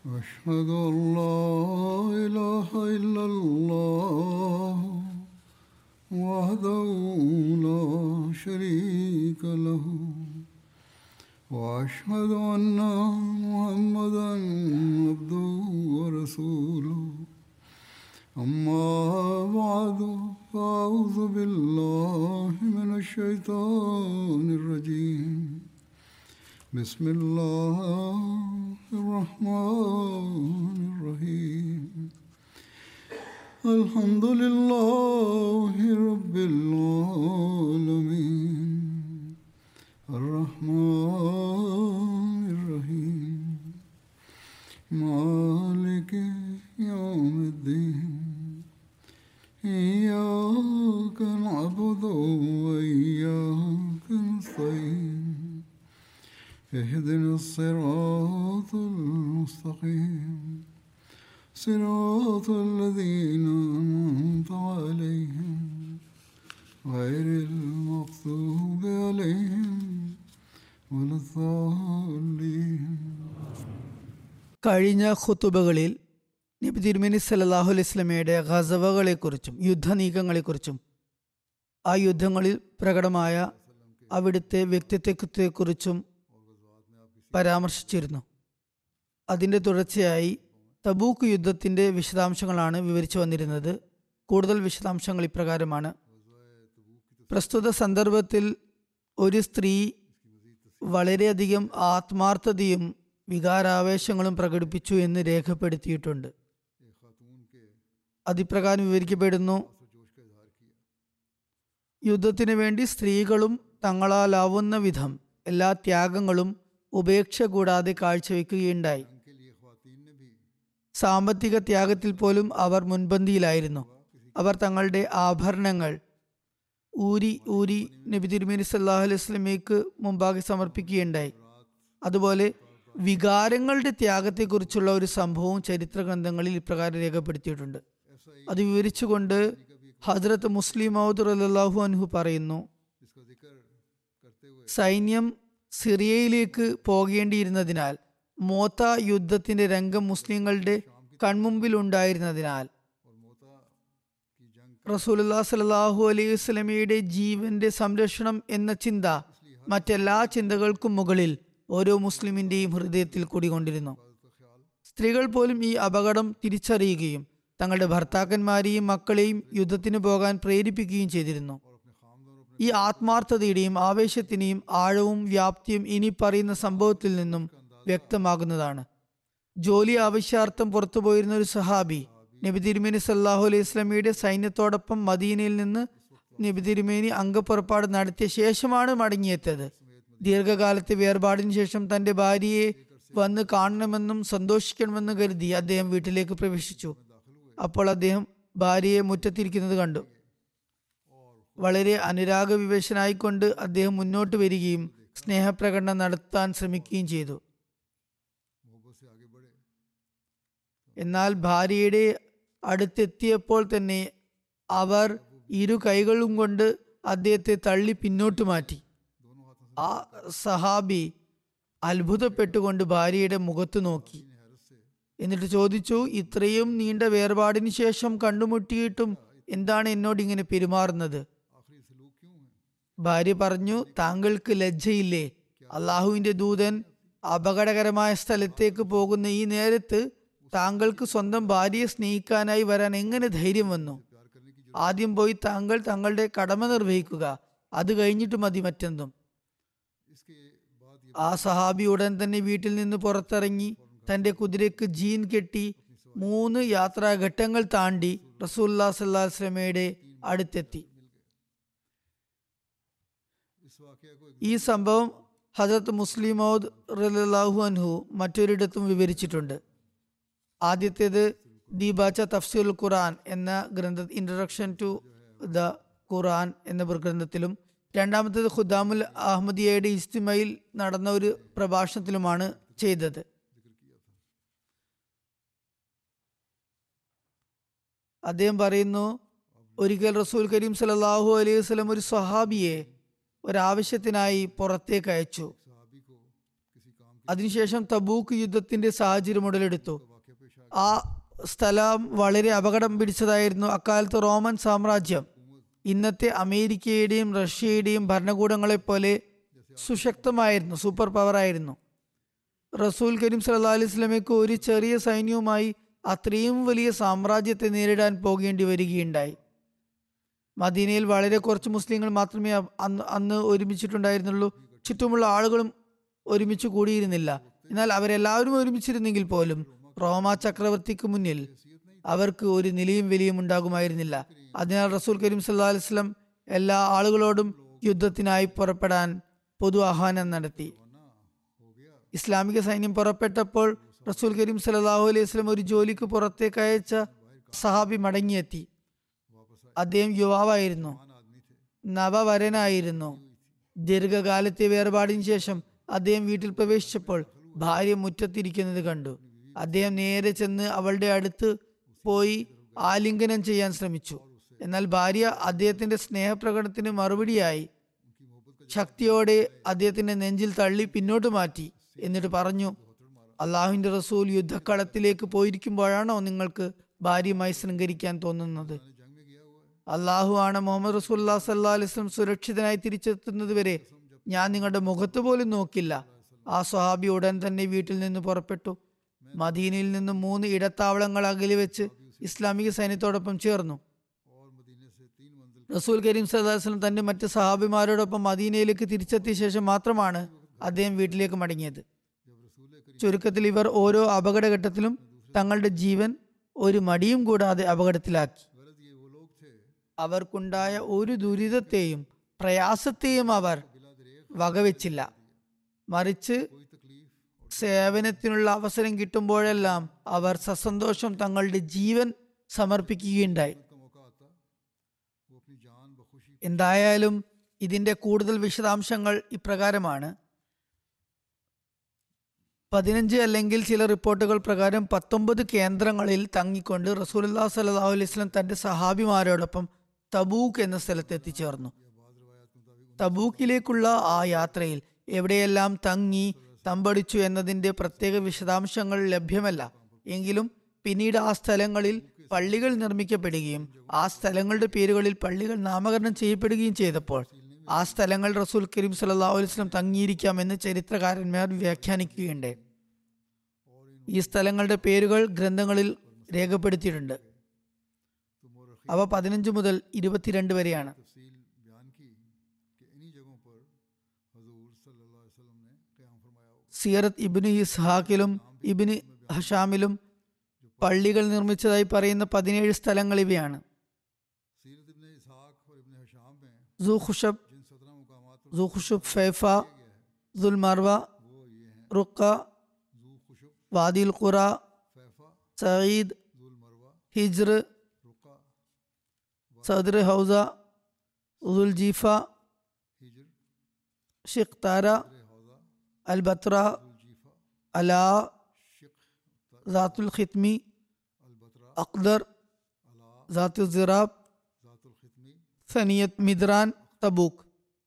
أشهد أن لا إله إلا الله وحده لا شريك له وأشهد أن محمدا عبده ورسوله أما بعد فأعوذ بالله من الشيطان الرجيم بسم الله الرحمن الرحيم الحمد لله رب العالمين الرحمن الرحيم مالك يوم الدين إياك نعبد وإياك نستعين اهدنا الصراط المستقيم صراط الذين أنعمت عليهم غير المغضوب عليهم ولا الضالين. കഴിഞ്ഞ ഖുതുബകളിൽ നബി തിരുമേനി സല്ലല്ലാഹു അലൈഹി വസല്ലമയുടെ ഗസവകളെക്കുറിച്ചും യുദ്ധനീക്കങ്ങളെക്കുറിച്ചും ആ യുദ്ധങ്ങളിൽ പ്രകടമായ അവിടുത്തെ വ്യക്തിത്വത്തെക്കുറിച്ചും പരാമർശിച്ചിരുന്നു. അതിൻ്റെ തുടർച്ചയായി തബൂക്ക് യുദ്ധത്തിൻ്റെ വിശദാംശങ്ങളാണ് വിവരിച്ചു വന്നിരുന്നത്. കൂടുതൽ വിശദാംശങ്ങൾ ഇപ്രകാരമാണ്. പ്രസ്തുത സന്ദർഭത്തിൽ ഒരു സ്ത്രീ വളരെയധികം ആത്മാർത്ഥതയും വികാരാവേശങ്ങളും പ്രകടിപ്പിച്ചു എന്ന് രേഖപ്പെടുത്തിയിട്ടുണ്ട്. അതിപ്രകാരം വിവരിക്കപ്പെടുന്നു: യുദ്ധത്തിന് വേണ്ടി സ്ത്രീകളും തങ്ങളാലാവുന്ന വിധം എല്ലാ ത്യാഗങ്ങളും ഉപേക്ഷ കൂടാതെ കാഴ്ചവെക്കുകയുണ്ടായി. സാമ്പത്തിക ത്യാഗത്തിൽ പോലും അവർ മുൻപന്തിയിലായിരുന്നു. അവർ തങ്ങളുടെ ആഭരണങ്ങൾ ഊരി നബി തിരുമേനി സല്ലല്ലാഹു അലൈഹി വസല്ലമയ്ക്ക് മുമ്പാകെ സമർപ്പിക്കുകയുണ്ടായി. അതുപോലെ വികാരങ്ങളുടെ ത്യാഗത്തെക്കുറിച്ചുള്ള ഒരു സംഭവവും ചരിത്ര ഗ്രന്ഥങ്ങളിൽ ഇപ്രകാരം രേഖപ്പെടുത്തിയിട്ടുണ്ട്. അത് വിവരിച്ചുകൊണ്ട് ഹസ്രത്ത് മുസ്ലിം മൗദ് റളിയല്ലാഹു അൻഹു പറയുന്നു: സൈന്യം സിറിയയിലേക്ക് പോകേണ്ടിയിരുന്നതിനാൽ മോത്ത യുദ്ധത്തിന്റെ രംഗം മുസ്ലിങ്ങളുടെ കൺമുമ്പിൽ ഉണ്ടായിരുന്നതിനാൽ റസൂലുള്ളാഹി സ്വല്ലല്ലാഹു അലൈഹി വസല്ലമയുടെ ജീവന്റെ സംരക്ഷണം എന്ന ചിന്ത മറ്റെല്ലാ ചിന്തകൾക്കും മുകളിൽ ഓരോ മുസ്ലിമിന്റെയും ഹൃദയത്തിൽ കൂടിക്കൊണ്ടിരുന്നു. സ്ത്രീകൾ പോലും ഈ അപകടം തിരിച്ചറിയുകയും തങ്ങളുടെ ഭർത്താക്കന്മാരെയും മക്കളെയും യുദ്ധത്തിന് പോകാൻ പ്രേരിപ്പിക്കുകയും ചെയ്തിരുന്നു. ഈ ആത്മാർത്ഥതയുടെയും ആവേശത്തിന്റെയും ആഴവും വ്യാപ്തിയും ഇനി പറയുന്ന സംഭവത്തിൽ നിന്നും വ്യക്തമാകുന്നതാണ്. ജോലി ആവശ്യാർത്ഥം പുറത്തുപോയിരുന്ന ഒരു സഹാബി നബി തിരുമേനി സല്ലല്ലാഹു അലൈഹി വസല്ലമയുടെ സൈന്യത്തോടൊപ്പം മദീനയിൽ നിന്ന് നബി തിരുമേനി അംഗപ്പുറപ്പാട് നടത്തിയ ശേഷമാണ് മടങ്ങിയെത്തിയത്. ദീർഘകാലത്തെ വേർപാടിന് ശേഷം തന്റെ ഭാര്യയെ വന്ന് കാണണമെന്നും സന്തോഷിക്കണമെന്നും കരുതി അദ്ദേഹം വീട്ടിലേക്ക് പ്രവേശിച്ചു. അപ്പോൾ അദ്ദേഹം ഭാര്യയെ മുറ്റത്തിരിക്കുന്നത് കണ്ടു. വളരെ അനുരാഗവിവശനായിക്കൊണ്ട് അദ്ദേഹം മുന്നോട്ട് വരികയും സ്നേഹപ്രകടനം നടത്താൻ ശ്രമിക്കുകയും ചെയ്തു. എന്നാൽ ഭാര്യയുടെ അടുത്തെത്തിയപ്പോൾ തന്നെ അവർ ഇരു കൈകളും കൊണ്ട് അദ്ദേഹത്തെ തള്ളി പിന്നോട്ട് മാറ്റി. ആ സഹാബി അത്ഭുതപ്പെട്ടുകൊണ്ട് ഭാര്യയുടെ മുഖത്ത് നോക്കി. എന്നിട്ട് ചോദിച്ചു: ഇത്രയും നീണ്ട വേർപാടിന് ശേഷം കണ്ടുമുട്ടിയിട്ടും എന്താണ് എന്നോട് ഇങ്ങനെ പെരുമാറുന്നത്? ഭാര്യ പറഞ്ഞു: താങ്കൾക്ക് ലജ്ജയില്ലേ? അള്ളാഹുവിന്റെ ദൂതൻ അപകടകരമായ സ്ഥലത്തേക്ക് പോകുന്ന ഈ നേരത്ത് താങ്കൾക്ക് സ്വന്തം ഭാര്യയെ സ്നേഹിക്കാനായി വരാൻ എങ്ങനെ ധൈര്യം വന്നു? ആദ്യം പോയി താങ്കൾ തങ്ങളുടെ കടമ നിർവഹിക്കുക, അത് കഴിഞ്ഞിട്ട് മതി മറ്റെന്തും. ആ സഹാബി ഉടൻ തന്നെ വീട്ടിൽ നിന്ന് പുറത്തിറങ്ങി തന്റെ കുതിരയ്ക്ക് ജീൻ കെട്ടി 3 യാത്രാഘട്ടങ്ങൾ താണ്ടി റസൂലുള്ളാഹി സ്വല്ലല്ലാഹു അലൈഹി വസല്ലമയുടെ അടുത്തെത്തി. ഈ സംഭവം ഹദരത്ത് മുസ്ലിം മൗദ് റളിയല്ലാഹു അൻഹു മറ്റൊരിടത്തും വിവരിച്ചിട്ടുണ്ട്. ആദ്യത്തേത് ദീബാച്ച തഫ്സീറുൽ ഖുർആൻ എന്ന ഗ്രന്ഥ ഇൻട്രൊഡക്ഷൻ ടു ദ ഖുർആൻ എന്ന ഗ്രന്ഥത്തിലും, രണ്ടാമത്തേത് ഖുദാമുൽ അഹമ്മദിയയുടെ ഇസ്തിമയിൽ നടന്ന ഒരു പ്രഭാഷണത്തിലുമാണ് ചെയ്തത്. അദ്ദേഹം പറയുന്നു: ഒരിക്കൽ റസൂൽ കരീം സല്ലല്ലാഹു അലൈഹി വസല്ലം ഒരു സ്വഹാബിയെ ഒരാവശ്യത്തിനായി പുറത്തേക്ക് അയച്ചു. അതിനുശേഷം തബൂക്ക് യുദ്ധത്തിന്റെ സാഹചര്യം ഉടലെടുത്തു. ആ സ്ഥലം വളരെ അപകടം പിടിച്ചതായിരുന്നു. അക്കാലത്ത് റോമൻ സാമ്രാജ്യം ഇന്നത്തെ അമേരിക്കയുടെയും റഷ്യയുടെയും ഭരണകൂടങ്ങളെ പോലെ സുശക്തമായിരുന്നു, സൂപ്പർ പവർ ആയിരുന്നു. റസൂൽ കരീം സല്ലല്ലാഹു അലൈഹി വസല്ലമയ്ക്ക് ഒരു ചെറിയ സൈന്യവുമായി അത്രയും വലിയ സാമ്രാജ്യത്തെ നേരിടാൻ പോകേണ്ടി വരികയുണ്ടായി. മദീനയിൽ വളരെ കുറച്ച് മുസ്ലിങ്ങൾ മാത്രമേ അന്ന് ഒരുമിച്ചിട്ടുണ്ടായിരുന്നുള്ളൂ. ചുറ്റുമുള്ള ആളുകളും ഒരുമിച്ച് കൂടിയിരുന്നില്ല. എന്നാൽ അവരെല്ലാവരും ഒരുമിച്ചിരുന്നെങ്കിൽ പോലും റോമ ചക്രവർത്തിക്ക് മുന്നിൽ അവർക്ക് ഒരു നിലയും വിലയും ഉണ്ടാകുമായിരുന്നില്ല. അതിനാൽ റസൂൽ കരീം സല്ലല്ലാഹു അലൈഹി വസല്ലം എല്ലാ ആളുകളോടും യുദ്ധത്തിനായി പുറപ്പെടാൻ പൊതു ആഹ്വാനം നടത്തി. ഇസ്ലാമിക സൈന്യം പുറപ്പെട്ടപ്പോൾ റസൂൽ കരീം സല്ലല്ലാഹു അലൈഹി വസല്ലം ഒരു ജോലിക്ക് പുറത്തേക്ക് അയച്ച സഹാബി മടങ്ങിയെത്തി. അദ്ദേഹം യുവാവായിരുന്നു, നവവരനായിരുന്നു. ദീർഘകാലത്തെ വേർപാടിന് ശേഷം അദ്ദേഹം വീട്ടിൽ പ്രവേശിച്ചപ്പോൾ ഭാര്യ മുറ്റത്തിരിക്കുന്നത് കണ്ടു. അദ്ദേഹം നേരെ ചെന്ന് അവളുടെ അടുത്ത് പോയി ആലിംഗനം ചെയ്യാൻ ശ്രമിച്ചു. എന്നാൽ ഭാര്യ അദ്ദേഹത്തിന്റെ സ്നേഹപ്രകടനത്തിന് മറുപടിയായി ശക്തിയോടെ അദ്ദേഹത്തിന്റെ നെഞ്ചിൽ തള്ളി പിന്നോട്ട് മാറ്റി. എന്നിട്ട് പറഞ്ഞു, അള്ളാഹുവിന്റെ റസൂൽ യുദ്ധക്കളത്തിലേക്ക് പോയിരിക്കുമ്പോഴാണോ നിങ്ങൾക്ക് ഭാര്യയുമായി ശൃംഗരിക്കാൻ തോന്നുന്നത്? അള്ളാഹു ആണ് മുഹമ്മദ് റസൂലുള്ളാഹി സ്വല്ലല്ലാഹു അലൈഹി വസല്ലം സുരക്ഷിതനായി തിരിച്ചെത്തുന്നത് വരെ ഞാൻ നിങ്ങളുടെ മുഖത്ത് പോലും നോക്കില്ല. ആ സ്വഹാബി ഉടൻ തന്നെ വീട്ടിൽ നിന്ന് പുറപ്പെട്ടു. മദീനയിൽ നിന്ന് 3 ഇടത്താവളങ്ങൾ അകലെ വെച്ച് ഇസ്ലാമിക സൈന്യത്തോടൊപ്പം ചേർന്നു. റസൂൽ കരീം സല്ലല്ലാഹു അലൈഹി വസല്ലം തന്റെ മറ്റ് സഹാബിമാരോടൊപ്പം മദീനയിലേക്ക് തിരിച്ചെത്തിയ ശേഷം മാത്രമാണ് അദ്ദേഹം വീട്ടിലേക്ക് മടങ്ങിയത്. ചുരുക്കത്തിൽ ഇവർ ഓരോ അപകടഘട്ടത്തിലും തങ്ങളുടെ ജീവൻ ഒരു മടിയും കൂടാതെ അപകടത്തിലാക്കി. അവർക്കുണ്ടായ ഒരു ദുരിതത്തെയും പ്രയാസത്തെയും അവർ വകവെച്ചില്ല. മറിച്ച് സേവനത്തിനുള്ള അവസരം കിട്ടുമ്പോഴെല്ലാം അവർ സസന്തോഷം തങ്ങളുടെ ജീവൻ സമർപ്പിക്കുകയുണ്ടായി. എന്തായാലും ഇതിന്റെ കൂടുതൽ വിശദാംശങ്ങൾ ഇപ്രകാരമാണ്. 15 അല്ലെങ്കിൽ ചില റിപ്പോർട്ടുകൾ പ്രകാരം 19 കേന്ദ്രങ്ങളിൽ തങ്ങിക്കൊണ്ട് റസൂലുള്ളാഹി സ്വല്ലല്ലാഹു അലൈഹി വസല്ലം തന്റെ സഹാബിമാരോടൊപ്പം തബൂക്ക് എന്ന സ്ഥലത്ത് എത്തിച്ചേർന്നു. തബൂക്കിലേക്കുള്ള ആ യാത്രയിൽ എവിടെയെല്ലാം തങ്ങി തമ്പടിച്ചു എന്നതിന്റെ പ്രത്യേക വിശദാംശങ്ങൾ ലഭ്യമല്ല. എങ്കിലും പിന്നീട് ആ സ്ഥലങ്ങളിൽ പള്ളികൾ നിർമ്മിക്കപ്പെടുകയും ആ സ്ഥലങ്ങളുടെ പേരുകളിൽ പള്ളികൾ നാമകരണം ചെയ്യപ്പെടുകയും ചെയ്തപ്പോൾ ആ സ്ഥലങ്ങൾ റസൂൽ കരീം സല്ലല്ലാഹു അലൈഹി വസല്ലം തങ്ങിയിരിക്കാമെന്ന് ചരിത്രകാരന്മാർ വ്യാഖ്യാനിക്കുകയുണ്ട്. ഈ സ്ഥലങ്ങളുടെ പേരുകൾ ഗ്രന്ഥങ്ങളിൽ രേഖപ്പെടുത്തിയിട്ടുണ്ട്. അവ 15 മുതൽ 22 വരെയാണ്. സീറത്ത് ഇബ്നു ഇസ്ഹാഖിലും ഇബ്നു ഹഷാമിലും പള്ളികൾ നിർമ്മിച്ചതായി പറയുന്ന 17 സ്ഥലങ്ങൾ ഇവയാണ്. സുഖുഷബ്, ഫൈഫ, ദുൽമർവ, റുക്ക, വാദിൽ ഖുറ, സഈദ്, ഹിജ്ർ, സദ്ർ ഹൗസ, ദുൽജീഫ, ഷിഖ്താര, അൽ ബത്ര, അലാ, സാത്തുൽ ഖിത്മി, അഖ്ദർ, സാത്തുൽ സിറാബ്, സനിയത്ത് മിദ്രാൻ, തബൂക്ക്.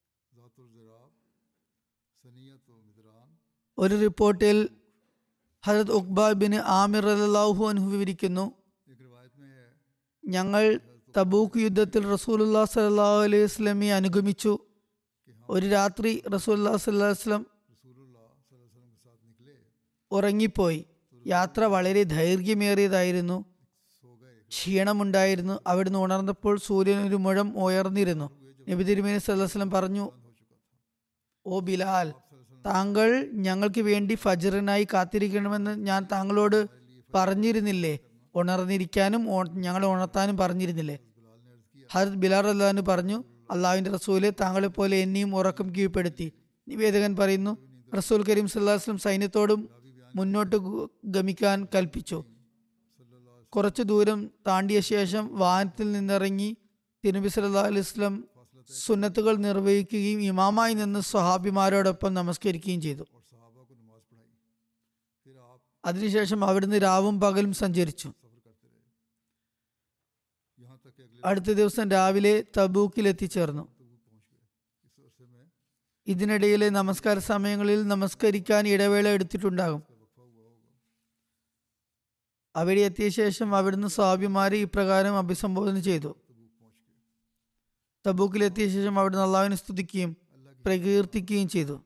ഒരു റിപ്പോർട്ടിൽ ഹദരത്ത് ഉഖ്ബ ബിൻ ആമിർ റളിയല്ലാഹു അൻഹു വിവരിക്കുന്നു, ഞങ്ങൾ തബൂക്ക് യുദ്ധത്തിൽ റസൂലുള്ളാഹി സ്വല്ലല്ലാഹു അലൈഹി വസല്ലമയെ അനുഗമിച്ചു. ഒരു രാത്രി റസൂലുള്ളാഹി സ്വല്ലല്ലാഹു അലൈഹി വസല്ലം ഉറങ്ങിപ്പോയി. യാത്ര വളരെ ദൈർഘ്യമേറിയതായിരുന്നു. ക്ഷീണമുണ്ടായിരുന്നു. അവിടുന്ന് ഉണർന്നപ്പോൾ സൂര്യൻ ഒരു മുഴം ഉയർന്നിരുന്നു. നബി തിരുമേനി സല്ലല്ലാഹു അലൈഹി വസല്ലം പറഞ്ഞു, ഓ ബിലാൽ, താങ്കൾ ഞങ്ങൾക്ക് വേണ്ടി ഫജ്റിനായി കാത്തിരിക്കണമെന്ന് ഞാൻ താങ്കളോട് പറഞ്ഞിരുന്നില്ലേ? ഉണർന്നിരിക്കാനും ഞങ്ങളെ ഉണർത്താനും പറഞ്ഞിരുന്നില്ലേ? ഹദരത്ത് ബിലാൽ റളിയല്ലാഹു അൻഹു പറഞ്ഞു, അള്ളാഹുവിന്റെ റസൂലെ, താങ്കളെ പോലെ എന്നെയും ഉറക്കം കീഴ്പ്പെടുത്തി. നിവേദകൻ പറയുന്നു, റസൂൽ കരീം സല്ലല്ലാഹു അലൈഹി വസല്ലം സൈന്യത്തോടും മുന്നോട്ട് ഗമിക്കാൻ കൽപ്പിച്ചു. കുറച്ചു ദൂരം താണ്ടിയ ശേഷം വാഹനത്തിൽ നിന്നിറങ്ങി തിരുനബി സല്ലല്ലാഹു അലൈഹി വസല്ലം സുന്നത്തുകൾ നിർവഹിക്കുകയും ഇമാമായി നിന്ന് സ്വഹാബിമാരോടൊപ്പം നമസ്കരിക്കുകയും ചെയ്തു. അതിനുശേഷം അവിടുന്ന് രാവും പകലും സഞ്ചരിച്ചു. അടുത്ത ദിവസം രാവിലെ തബൂക്കിൽ എത്തിച്ചേർന്നു. ഇതിനിടയിലെ നമസ്കാര സമയങ്ങളിൽ നമസ്കരിക്കാൻ ഇടവേള എടുത്തിട്ടുണ്ടാകും. അവിടെ എത്തിയ ശേഷം അവിടുന്ന് സ്വഹാബിമാരെ ഇപ്രകാരം അഭിസംബോധന ചെയ്തു. തബൂക്കിലെത്തിയ ശേഷം അവിടുന്ന് അള്ളാഹുവിനെ സ്തുതിക്കുകയും പ്രകീർത്തിക്കുകയും ചെയ്തു.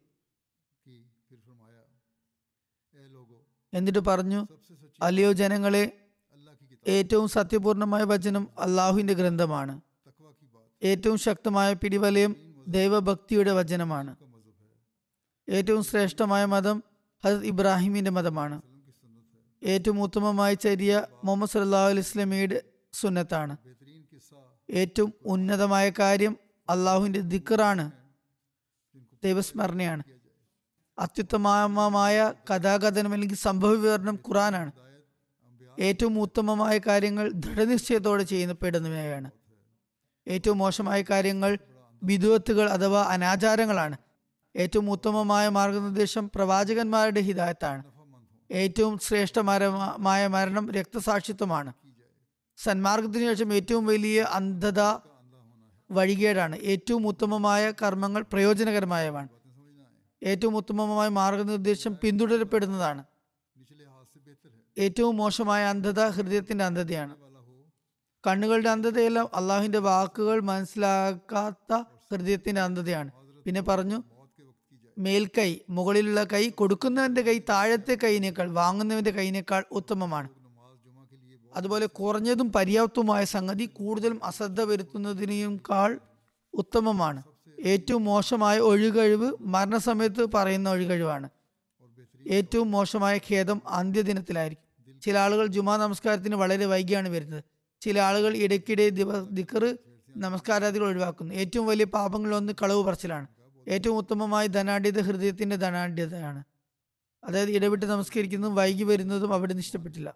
എന്നിട്ട് പറഞ്ഞു, അല്ലയോ ജനങ്ങളെ, ഏറ്റവും സത്യപൂർണമായ വചനം അള്ളാഹുവിന്റെ ഗ്രന്ഥമാണ്. ഏറ്റവും ശക്തമായ പിടിവലയം ദൈവഭക്തിയുടെ വചനമാണ്. ഏറ്റവും ശ്രേഷ്ഠമായ മതം ഹസരത്ത് ഇബ്രാഹിമിന്റെ മതമാണ്. ഏറ്റവും ഉത്തമമായ ചര്യ മുഹമ്മദ് സല്ലല്ലാഹു അലൈഹി വസല്ലമയുടെ സുന്നത്താണ്. ഏറ്റവും ഉന്നതമായ കാര്യം അള്ളാഹുവിന്റെ ദിക്റാണ്, ദൈവസ്മരണയാണ്. അത്യുത്തമമായ കഥാകഥനം അല്ലെങ്കിൽ സംഭവ വിവരണം ഖുറാനാണ്. ഏറ്റവും ഉത്തമമായ കാര്യങ്ങൾ ദൃഢനിശ്ചയത്തോടെ ചെയ്യപ്പെടുന്നവയാണ്. ഏറ്റവും മോശമായ കാര്യങ്ങൾ ബിദ്അത്തുകൾ അഥവാ അനാചാരങ്ങളാണ്. ഏറ്റവും ഉത്തമമായ മാർഗനിർദ്ദേശം പ്രവാചകന്മാരുടെ ഹിദായത്താണ്. ഏറ്റവും ശ്രേഷ്ഠമായ മരണം രക്തസാക്ഷിത്വമാണ്. സന്മാർഗത്തിന് ശേഷം ഏറ്റവും വലിയ അന്ധത വഴികേടാണ്. ഏറ്റവും ഉത്തമമായ കർമ്മങ്ങൾ പ്രയോജനകരമായവയാണ്. ഏറ്റവും ഉത്തമമായ മാർഗനിർദ്ദേശം പിന്തുടരപ്പെടുന്നതാണ്. ഏറ്റവും മോശമായ അന്ധത ഹൃദയത്തിന്റെ അന്ധതയാണ്. കണ്ണുകളുടെ അന്ധതയെല്ലാം അള്ളാഹുവിന്റെ വാക്കുകൾ മനസ്സിലാക്കാത്ത ഹൃദയത്തിന്റെ അന്ധതയാണ്. പിന്നെ പറഞ്ഞു, മേൽക്കൈ, മുകളിലുള്ള കൈ, കൊടുക്കുന്നവന്റെ കൈ താഴത്തെ കൈയിനേക്കാൾ, വാങ്ങുന്നവന്റെ കൈയിനേക്കാൾ ഉത്തമമാണ്. അതുപോലെ കുറഞ്ഞതും പര്യാപ്തവുമായ സംഗതി കൂടുതലും അശ്രദ്ധ വരുത്തുന്നതിനേക്കാൾ ഉത്തമമാണ്. ഏറ്റവും മോശമായ ഒഴികഴിവ് മരണസമയത്ത് പറയുന്ന ഒഴികഴിവാണ്. ഏറ്റവും മോശമായ ഖേദം അന്ത്യദിനത്തിലായിരിക്കും. ചില ആളുകൾ ജുമാ നമസ്കാരത്തിന് വളരെ വൈകിയാണ് വരുന്നത്. ചില ആളുകൾ ഇടയ്ക്കിടെ ദിക്ർ നമസ്കാരാദികൾ ഒഴിവാക്കുന്നു. ഏറ്റവും വലിയ പാപങ്ങളിലൊന്ന് കളവ് പറച്ചിലാണ്. ഏറ്റവും ഉത്തമമായ ധനാഢ്യത ഹൃദയത്തിന്റെ ധനാഢ്യതയാണ്. അതായത് ഇടവിട്ട് നമസ്കരിക്കുന്നതും വൈകി വരുന്നതും അവിടെ ഇഷ്ടപ്പെട്ടില്ല.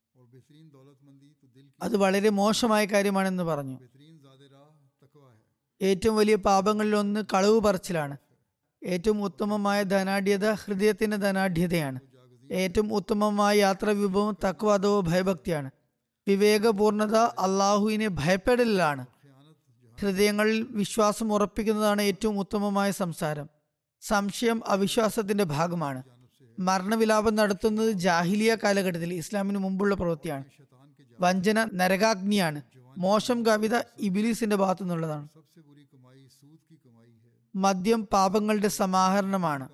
അത് വളരെ മോശമായ കാര്യമാണെന്ന് പറഞ്ഞു. ഏറ്റവും വലിയ പാപങ്ങളിലൊന്ന് കളവ് പറച്ചിലാണ്. ഏറ്റവും ഉത്തമമായ ധനാഢ്യത ഹൃദയത്തിന്റെ ധനാഢ്യതയാണ്. ഏറ്റവും ഉത്തമമായ യാത്രാ വിഭവം തഖ്വ അഥവാ ഭയഭക്തിയാണ്. വിവേകപൂർണത അള്ളാഹുവിനെ ഭയപ്പെടലാണ്. ഹൃദയങ്ങളിൽ വിശ്വാസം ഉറപ്പിക്കുന്നതാണ് ഏറ്റവും ഉത്തമമായ സംസാരം. സംശയം അവിശ്വാസത്തിന്റെ ഭാഗമാണ്. മരണവിലാപം നടത്തുന്നത് ജാഹിലിയ കാലഘട്ടത്തിൽ ഇസ്ലാമിന് മുമ്പുള്ള പ്രവൃത്തിയാണ്. വഞ്ചന നരകാഗ്നിയാണ്. മോശം കവിത ഇബിലീസിന്റെ ഭാഗത്തു നിന്നുള്ളതാണ്. മദ്യം പാപങ്ങളുടെ സമാഹരണമാണ്.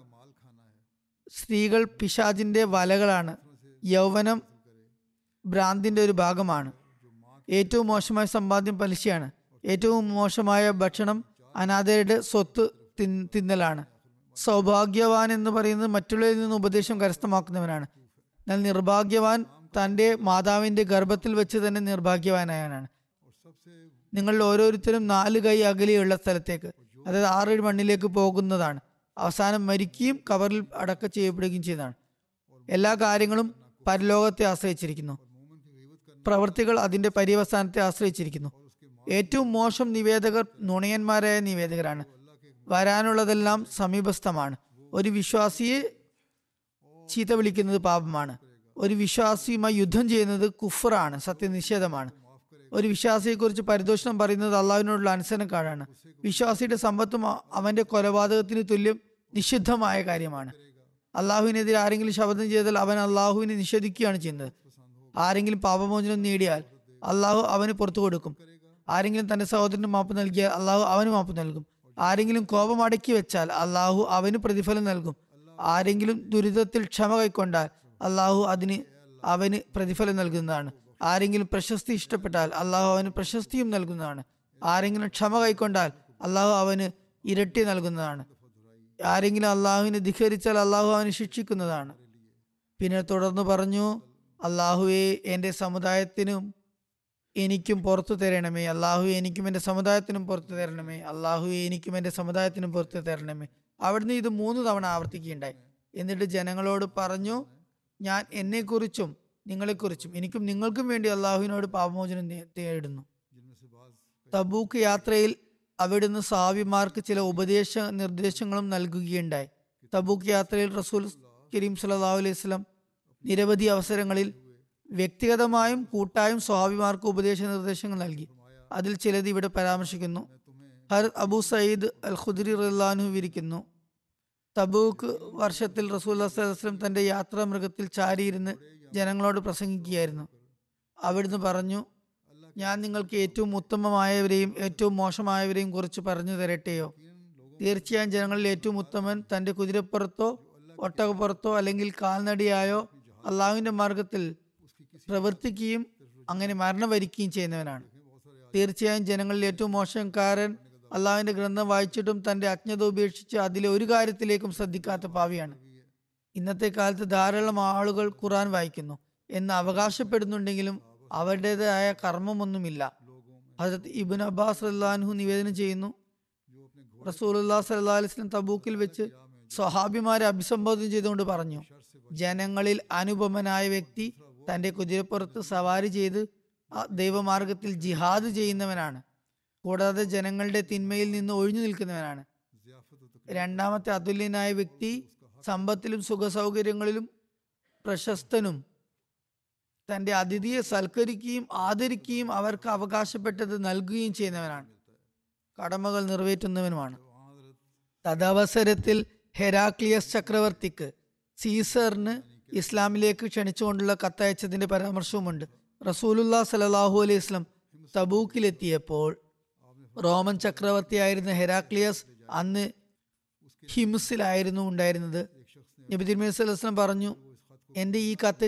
സ്ത്രീകൾ പിശാചിന്റെ വലകളാണ്. യൗവനം ഭ്രാന്തിന്റെ ഒരു ഭാഗമാണ്. ഏറ്റവും മോശമായ സമ്പാദ്യം പലിശയാണ്. ഏറ്റവും മോശമായ ഭക്ഷണം അനാഥരുടെ സ്വത്ത് തിന്നലാണ്. സൗഭാഗ്യവാൻ എന്ന് പറയുന്നത് മറ്റുള്ളവരിൽ നിന്ന് ഉപദേശം കരസ്ഥമാക്കുന്നവനാണ്. എന്നാൽ നിർഭാഗ്യവാൻ തൻ്റെ മാതാവിന്റെ ഗർഭത്തിൽ വെച്ച് തന്നെ നിർഭാഗ്യവാനായവനാണ്. നിങ്ങളിൽ ഓരോരുത്തരും 4 കൈ അകലെയുള്ള സ്ഥലത്തേക്ക്, അതായത് 6 അടി മണ്ണിലേക്ക് പോകുന്നതാണ്. അവസാനം മരിക്കുകയും കവറിൽ അടക്കം ചെയ്യപ്പെടുകയും ചെയ്യുന്നതാണ്. എല്ലാ കാര്യങ്ങളും പരലോകത്തെ ആശ്രയിച്ചിരിക്കുന്നു. പ്രവൃത്തികൾ അതിന്റെ പര്യവസാനത്തെ ആശ്രയിച്ചിരിക്കുന്നു. ഏറ്റവും മോശം നിവേദകർ നുണയന്മാരായ നിവേദകരാണ്. വരാനുള്ളതെല്ലാം സമീപസ്ഥമാണ്. ഒരു വിശ്വാസിയെ ചീത്ത വിളിക്കുന്നത് പാപമാണ്. ഒരു വിശ്വാസിയുമായി യുദ്ധം ചെയ്യുന്നത് കുഫറാണ്, സത്യനിഷേധമാണ്. ഒരു വിശ്വാസിയെക്കുറിച്ച് പരിദോഷണം പറയുന്നത് അള്ളാഹുവിനോടുള്ള അനുസരണക്കാരാണ്. വിശ്വാസിയുടെ സമ്പത്തും അവന്റെ കൊലപാതകത്തിന് തുല്യം നിഷിദ്ധമായ കാര്യമാണ്. അള്ളാഹുവിനെതിരെ ആരെങ്കിലും ശപഥം ചെയ്താൽ അവൻ അള്ളാഹുവിനെ നിഷേധിക്കുകയാണ് ചെയ്യുന്നത്. ആരെങ്കിലും പാപമോചനം നേടിയാൽ അള്ളാഹു അവന് പുറത്തു കൊടുക്കും. ആരെങ്കിലും തന്റെ സഹോദരന് മാപ്പ് നൽകിയാൽ അള്ളാഹു അവന് മാപ്പ് നൽകും. ആരെങ്കിലും കോപം അടക്കി വെച്ചാൽ അള്ളാഹു അവന് പ്രതിഫലം നൽകും. ആരെങ്കിലും ദുരിതത്തിൽ ക്ഷമ കൈക്കൊണ്ടാൽ അള്ളാഹു അവന് പ്രതിഫലം നൽകുന്നതാണ്. ആരെങ്കിലും പ്രശസ്തി ഇഷ്ടപ്പെട്ടാൽ അള്ളാഹു അവന് പ്രശസ്തിയും നൽകുന്നതാണ്. ആരെങ്കിലും ക്ഷമ കൈക്കൊണ്ടാൽ അള്ളാഹു അവന് ഇരട്ടി നൽകുന്നതാണ്. ആരെങ്കിലും അള്ളാഹുവിനെ ധിഖരിച്ചാൽ അള്ളാഹു അവന് ശിക്ഷിക്കുന്നതാണ്. പിന്നെ തുടർന്ന് പറഞ്ഞു, അള്ളാഹുവെ എൻ്റെ സമുദായത്തിനും എനിക്കും പുറത്തു തരണമേ. അള്ളാഹുവെ എനിക്കും എൻ്റെ സമുദായത്തിനും പുറത്തു തരണമേ. അള്ളാഹുവെ എനിക്കും എൻ്റെ സമുദായത്തിനും പുറത്തു തരണമേ. അവിടുന്ന് ഇത് 3 തവണ ആവർത്തിക്കുകയുണ്ടായി. എന്നിട്ട് ജനങ്ങളോട് പറഞ്ഞു, ഞാൻ എന്നെക്കുറിച്ചും നിങ്ങളെക്കുറിച്ചും എനിക്കും നിങ്ങൾക്കും വേണ്ടി അള്ളാഹുവിനോട് പാപമോചനം തേടുന്നു. തബൂക്ക് യാത്രയിൽ അവിടുന്ന് സഹാബിമാർക്ക് ചില നിർദ്ദേശങ്ങളും നൽകുകയുണ്ടായി. തബൂക്ക് യാത്രയിൽ റസൂൽ കരീം സല്ലല്ലാഹു അലൈഹി വസല്ലം നിരവധി അവസരങ്ങളിൽ വ്യക്തിഗതമായും കൂട്ടായും സ്വഹാബിമാർക്ക് നിർദ്ദേശങ്ങൾ നൽകി. അതിൽ ചിലത് ഇവിടെ പരാമർശിക്കുന്നു. ഹർ അബൂ സയ്യിദ് അൽ ഖുദ്രി റളിയല്ലാഹു അൻഹു വിവരിക്കുന്നു, തബൂക്ക് വർഷത്തിൽ റസൂലുള്ളാഹി സ്വല്ലല്ലാഹു അലൈഹി വസല്ലം തന്റെ യാത്രാ മൃഗത്തിൽ ചാരിയിരുന്ന് ജനങ്ങളോട് പ്രസംഗിക്കുകയായിരുന്നു. അവിടുന്ന് പറഞ്ഞു, ഞാൻ നിങ്ങൾക്ക് ഏറ്റവും ഉത്തമമായവരെയും ഏറ്റവും മോശമായവരെയും കുറിച്ച് പറഞ്ഞു തരട്ടെയോ? തീർച്ചയായും ജനങ്ങളിൽ ഏറ്റവും ഉത്തമൻ തന്റെ കുതിരപ്പുറത്തോ ഒട്ടകപ്പുറത്തോ അല്ലെങ്കിൽ കാൽനടയായോ അള്ളാഹുവിന്റെ മാർഗത്തിൽ പ്രവർത്തിക്കുകയും അങ്ങനെ മരണം വരിക്കുകയും ചെയ്യുന്നവനാണ്. തീർച്ചയായും ജനങ്ങളിൽ ഏറ്റവും മോശക്കാരൻ അള്ളാഹുവിന്റെ ഗ്രന്ഥം വായിച്ചിട്ടും തന്റെ അജ്ഞത ഉപേക്ഷിച്ച് അതിലെ ഒരു കാര്യത്തിലേക്കും ശ്രദ്ധിക്കാത്ത പാവിയാണ്. ഇന്നത്തെ കാലത്ത് ധാരാളം ആളുകൾ ഖുർആൻ വായിക്കുന്നു എന്ന് അവകാശപ്പെടുന്നുണ്ടെങ്കിലും അവരുടേതായ കർമ്മമൊന്നുമില്ല. ഹസരത്ത് ഇബ്നു അബ്ബാസ് റളിയല്ലാഹു അൻഹു നിവേദനം ചെയ്യുന്നു, റസൂലുള്ളാഹി സ്വല്ലല്ലാഹു അലൈഹി വസല്ലം തബൂക്കിൽ വെച്ച് സ്വഹാബിമാരെ അഭിസംബോധന ചെയ്തുകൊണ്ട് പറഞ്ഞു, ജനങ്ങളിൽ അനുപമനായ വ്യക്തി തന്റെ കുതിരപ്പുറത്ത് സവാരി ചെയ്ത് ദൈവമാർഗത്തിൽ ജിഹാദ് ചെയ്യുന്നവനാണ്. കൂടാതെ ജനങ്ങളുടെ തിന്മയിൽ നിന്ന് ഒഴിഞ്ഞു നിൽക്കുന്നവനാണ്. രണ്ടാമത്തെ അതുല്യനായ വ്യക്തി സമ്പത്തിലും സുഖസൗകര്യങ്ങളിലും പ്രശസ്തനും തന്റെ അതിഥിയെ സൽക്കരിക്കുകയും ആദരിക്കുകയും അവർക്ക് അവകാശപ്പെട്ടത് നൽകുകയും ചെയ്യുന്നവനാണ്. കടമകൾ നിറവേറ്റുന്നവനുമാണ്. തദവസരത്തിൽ ഹെരാക്ലിയസ് ചക്രവർത്തിക്ക് സീസറിന് ഇസ്ലാമിലേക്ക് ക്ഷണിച്ചുകൊണ്ടുള്ള കത്തയച്ചതിന്റെ പരാമർശവുമുണ്ട്. റസൂലുള്ളാഹി സ്വല്ലല്ലാഹു അലൈഹി വസല്ലം തബൂക്കിലെത്തിയപ്പോൾ റോമൻ ചക്രവർത്തിയായിരുന്ന ഹെരാക്ലിയസ് അന്ന് ഹിംസിലായിരുന്നു ഉണ്ടായിരുന്നത്. നബി തിരുമേനി സ്വല്ലല്ലാഹു അലൈഹി വസല്ലം പറഞ്ഞു, എന്റെ ഈ കത്ത്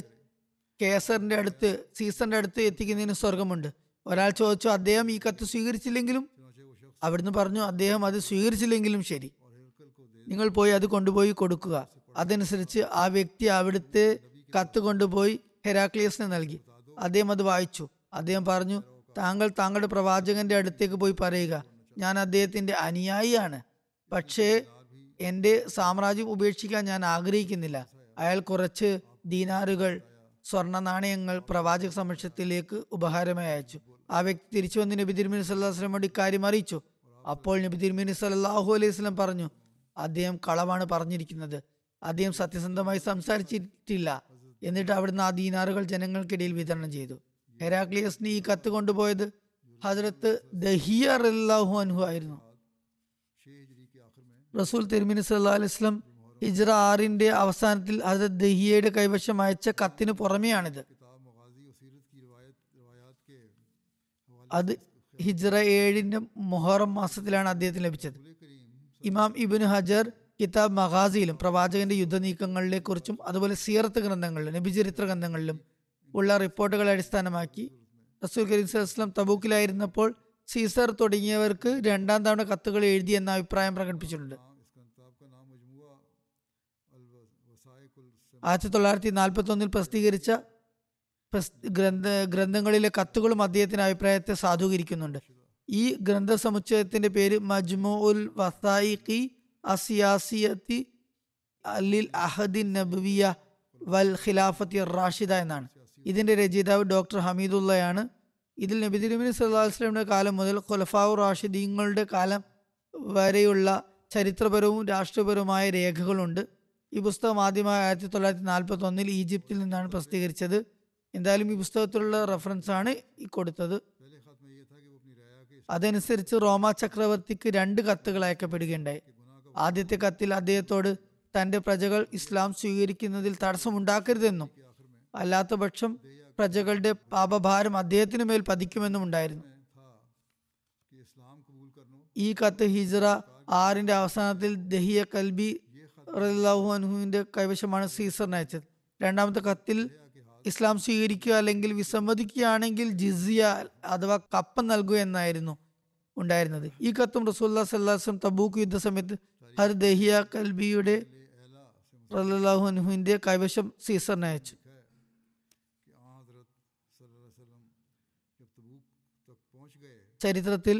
സീസറിന്റെ അടുത്ത് എത്തിക്കുന്നതിന് സ്വർഗമുണ്ട്. ഒരാൾ ചോദിച്ചു, അദ്ദേഹം ഈ കത്ത് സ്വീകരിച്ചില്ലെങ്കിലും? അവിടുന്ന് പറഞ്ഞു, അദ്ദേഹം അത് സ്വീകരിച്ചില്ലെങ്കിലും ശരി, നിങ്ങൾ പോയി അത് കൊണ്ടുപോയി കൊടുക്കുക. അതനുസരിച്ച് ആ വ്യക്തി അവിടുത്തെ കത്ത് കൊണ്ടുപോയി ഹെരാക്ലിയസിന് നൽകി. അദ്ദേഹം അത് വായിച്ചു. അദ്ദേഹം പറഞ്ഞു, താങ്കൾ താങ്കളുടെ പ്രവാചകന്റെ അടുത്തേക്ക് പോയി പറയുക, ഞാൻ അദ്ദേഹത്തിന്റെ അനുയായിയാണ്, പക്ഷേ എന്റെ സാമ്രാജ്യം ഉപേക്ഷിക്കാൻ ഞാൻ ആഗ്രഹിക്കുന്നില്ല. അയാൾ കുറച്ച് ദീനാറുകൾ സ്വർണ്ണ നാണയങ്ങൾ പ്രവാചക സമക്ഷത്തിലേക്ക് ഉപഹാരമായി അയച്ചു. ആ വ്യക്തി തിരിച്ചു വന്ന് നബി തിരുമേനി സല്ലല്ലാഹു അലൈഹി വസല്ലമയോട് ഇക്കാര്യം അറിയിച്ചു. അപ്പോൾ നബി തിരുമേനി സല്ലല്ലാഹു അലൈഹി വസല്ലം പറഞ്ഞു, അദ്ദേഹം കളവാണ് പറഞ്ഞിരിക്കുന്നത്, അദ്ദേഹം സത്യസന്ധമായി സംസാരിച്ചിട്ടില്ല. എന്നിട്ട് അവിടുന്ന് ആ ദീനാറുകൾ ജനങ്ങൾക്കിടയിൽ വിതരണം ചെയ്തു. ഹെരാക്ലിയസിന് ഈ കത്ത് കൊണ്ടുപോയത് ഹസ്രത്ത് ദഹിയ റളിയല്ലാഹു അൻഹു ആയിരുന്നു. റസൂൽ തിരുമേനി സല്ലല്ലാഹു അലൈഹി വസല്ലം ഹിജ്റ 6 അവസാനത്തിൽ ഹസ്രത്ത് ദഹിയയുടെ കൈവശം അയച്ച കത്തിന് പുറമെയാണിത്. അത് ഹിജ്റ 7 മുഹറം മാസത്തിലാണ് അദ്ദേഹത്തിന് ലഭിച്ചത്. ഇമാം ഇബ്നു ഹജർ കിതാബ് മഗാസിയിലും പ്രവാചകന്റെ യുദ്ധനീക്കങ്ങളെ കുറിച്ചും അതുപോലെ സീറത്ത് ഗ്രന്ഥങ്ങളിലും നബിചരിത്ര ഗ്രന്ഥങ്ങളിലും ഉള്ള റിപ്പോർട്ടുകളെ അടിസ്ഥാനമാക്കി റസൂൽ കരീം സ്വല്ലല്ലാഹു അലൈഹി വസല്ലം തബൂക്കിലായിരുന്നപ്പോൾ സീസർ തുടങ്ങിയവർക്ക് 2ാം തവണ കത്തുകൾ എഴുതി എന്ന അഭിപ്രായം പ്രകടിപ്പിച്ചിട്ടുണ്ട്. 1941 പ്രസിദ്ധീകരിച്ച ഗ്രന്ഥങ്ങളിലെ കത്തുകളും അദ്ദേഹത്തിന്റെ അഭിപ്രായത്തെ സാധൂകരിക്കുന്നുണ്ട്. ഈ ഗ്രന്ഥസമുച്ചയത്തിന്റെ പേര് മജ്മുഉൽ വസായിഖി അസിയാസിയത്തി അലിൽ അഹദി നബവിയ വൽ ഖിലാഫത്തി റാഷിദ എന്നാണ്. ഇതിന്റെ രചയിതാവ് ഡോക്ടർ ഹമീദുള്ളയാണ്. ഇതിൽ നബി തിരുമേനി സല്ലല്ലാഹു അലൈഹി വസല്ലമയുടെ കാലം മുതൽ ഖുലഫാഉർ റാഷിദീങ്ങളുടെ കാലം വരെയുള്ള ചരിത്രപരവും രാഷ്ട്രീയപരവുമായ രേഖകളുണ്ട്. ഈ പുസ്തകം ആദ്യമായി 1941 ഈജിപ്തിൽ നിന്നാണ് പ്രസിദ്ധീകരിച്ചത്. എന്തായാലും ഈ പുസ്തകത്തിലുള്ള റെഫറൻസ് ആണ് ഈ കൊടുത്തത്. അതനുസരിച്ച് റോമ ചക്രവർത്തിക്ക് 2 കത്തുകൾ അയക്കപ്പെടുകയുണ്ടായി. ആദ്യത്തെ കത്തിൽ അദ്ദേഹത്തോട് തന്റെ പ്രജകൾ ഇസ്ലാം സ്വീകരിക്കുന്നതിൽ തടസ്സമുണ്ടാക്കരുതെന്നും അല്ലാത്ത പക്ഷം പ്രജകളുടെ പാപഭാരം അദ്ദേഹത്തിനു മേൽ പതിക്കുമെന്നും ഉണ്ടായിരുന്നു. ഈ കത്ത് ഹിജ്റ 6 അവസാനത്തിൽ ദഹിയ കൽബി റളിയല്ലാഹു അൻഹുവിന്റെ കൈവശമാണ് സീസറിന് അയച്ചത്. 2ാമത്തെ കത്തിൽ ഇസ്ലാം സ്വീകരിക്കുക അല്ലെങ്കിൽ വിസമ്മതിക്കുകയാണെങ്കിൽ ജിസിയ അഥവാ കപ്പം നൽകുക എന്നായിരുന്നു ഉണ്ടായിരുന്നത്. ഈ കത്തും റസൂലുള്ളാഹി സ്വല്ലല്ലാഹു അലൈഹി വസല്ലം തബൂക്ക് യുദ്ധസമയത്ത് ഹർ ദഹിയ കൽബിയുടെ റളിയല്ലാഹു അൻഹുവിന്റെ കൈവശം സീസറിന് അയച്ചു. ചരിത്രത്തിൽ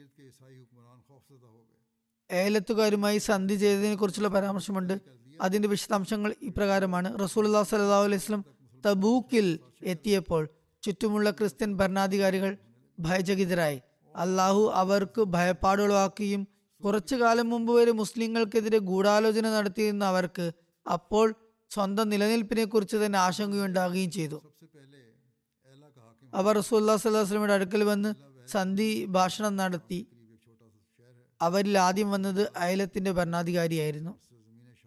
ഏലത്തുകാരുമായി സന്ധി ചെയ്തതിനെ കുറിച്ചുള്ള പരാമർശമുണ്ട്. അതിന്റെ വിശദാംശങ്ങൾ ഇപ്രകാരമാണ്. റസൂലുള്ളാഹി സ്വല്ലല്ലാഹു അലൈഹി വസല്ലം തബൂക്കിൽ എത്തിയപ്പോൾ ചുറ്റുമുള്ള ക്രിസ്ത്യൻ ഭരണാധികാരികൾ ഭയചകിതരായി. അള്ളാഹു അവർക്ക് ഭയപ്പാടുളവാക്കുകയും കുറച്ചു കാലം മുമ്പ് വരെ മുസ്ലിങ്ങൾക്കെതിരെ ഗൂഢാലോചന നടത്തിയിരുന്ന അവർക്ക് അപ്പോൾ സ്വന്തം നിലനിൽപ്പിനെ കുറിച്ച് തന്നെ ആശങ്കയുണ്ടാകുകയും ചെയ്തു. അവർ റസൂലുള്ളാഹി സ്വല്ലല്ലാഹു അലൈഹി വസല്ലമയുടെ അടുക്കൽ വന്ന് സന്ധി ഭാഷണം നടത്തി. അവരിൽ ആദ്യം വന്നത് അയലത്തിന്റെ ഭരണാധികാരിയായിരുന്നു.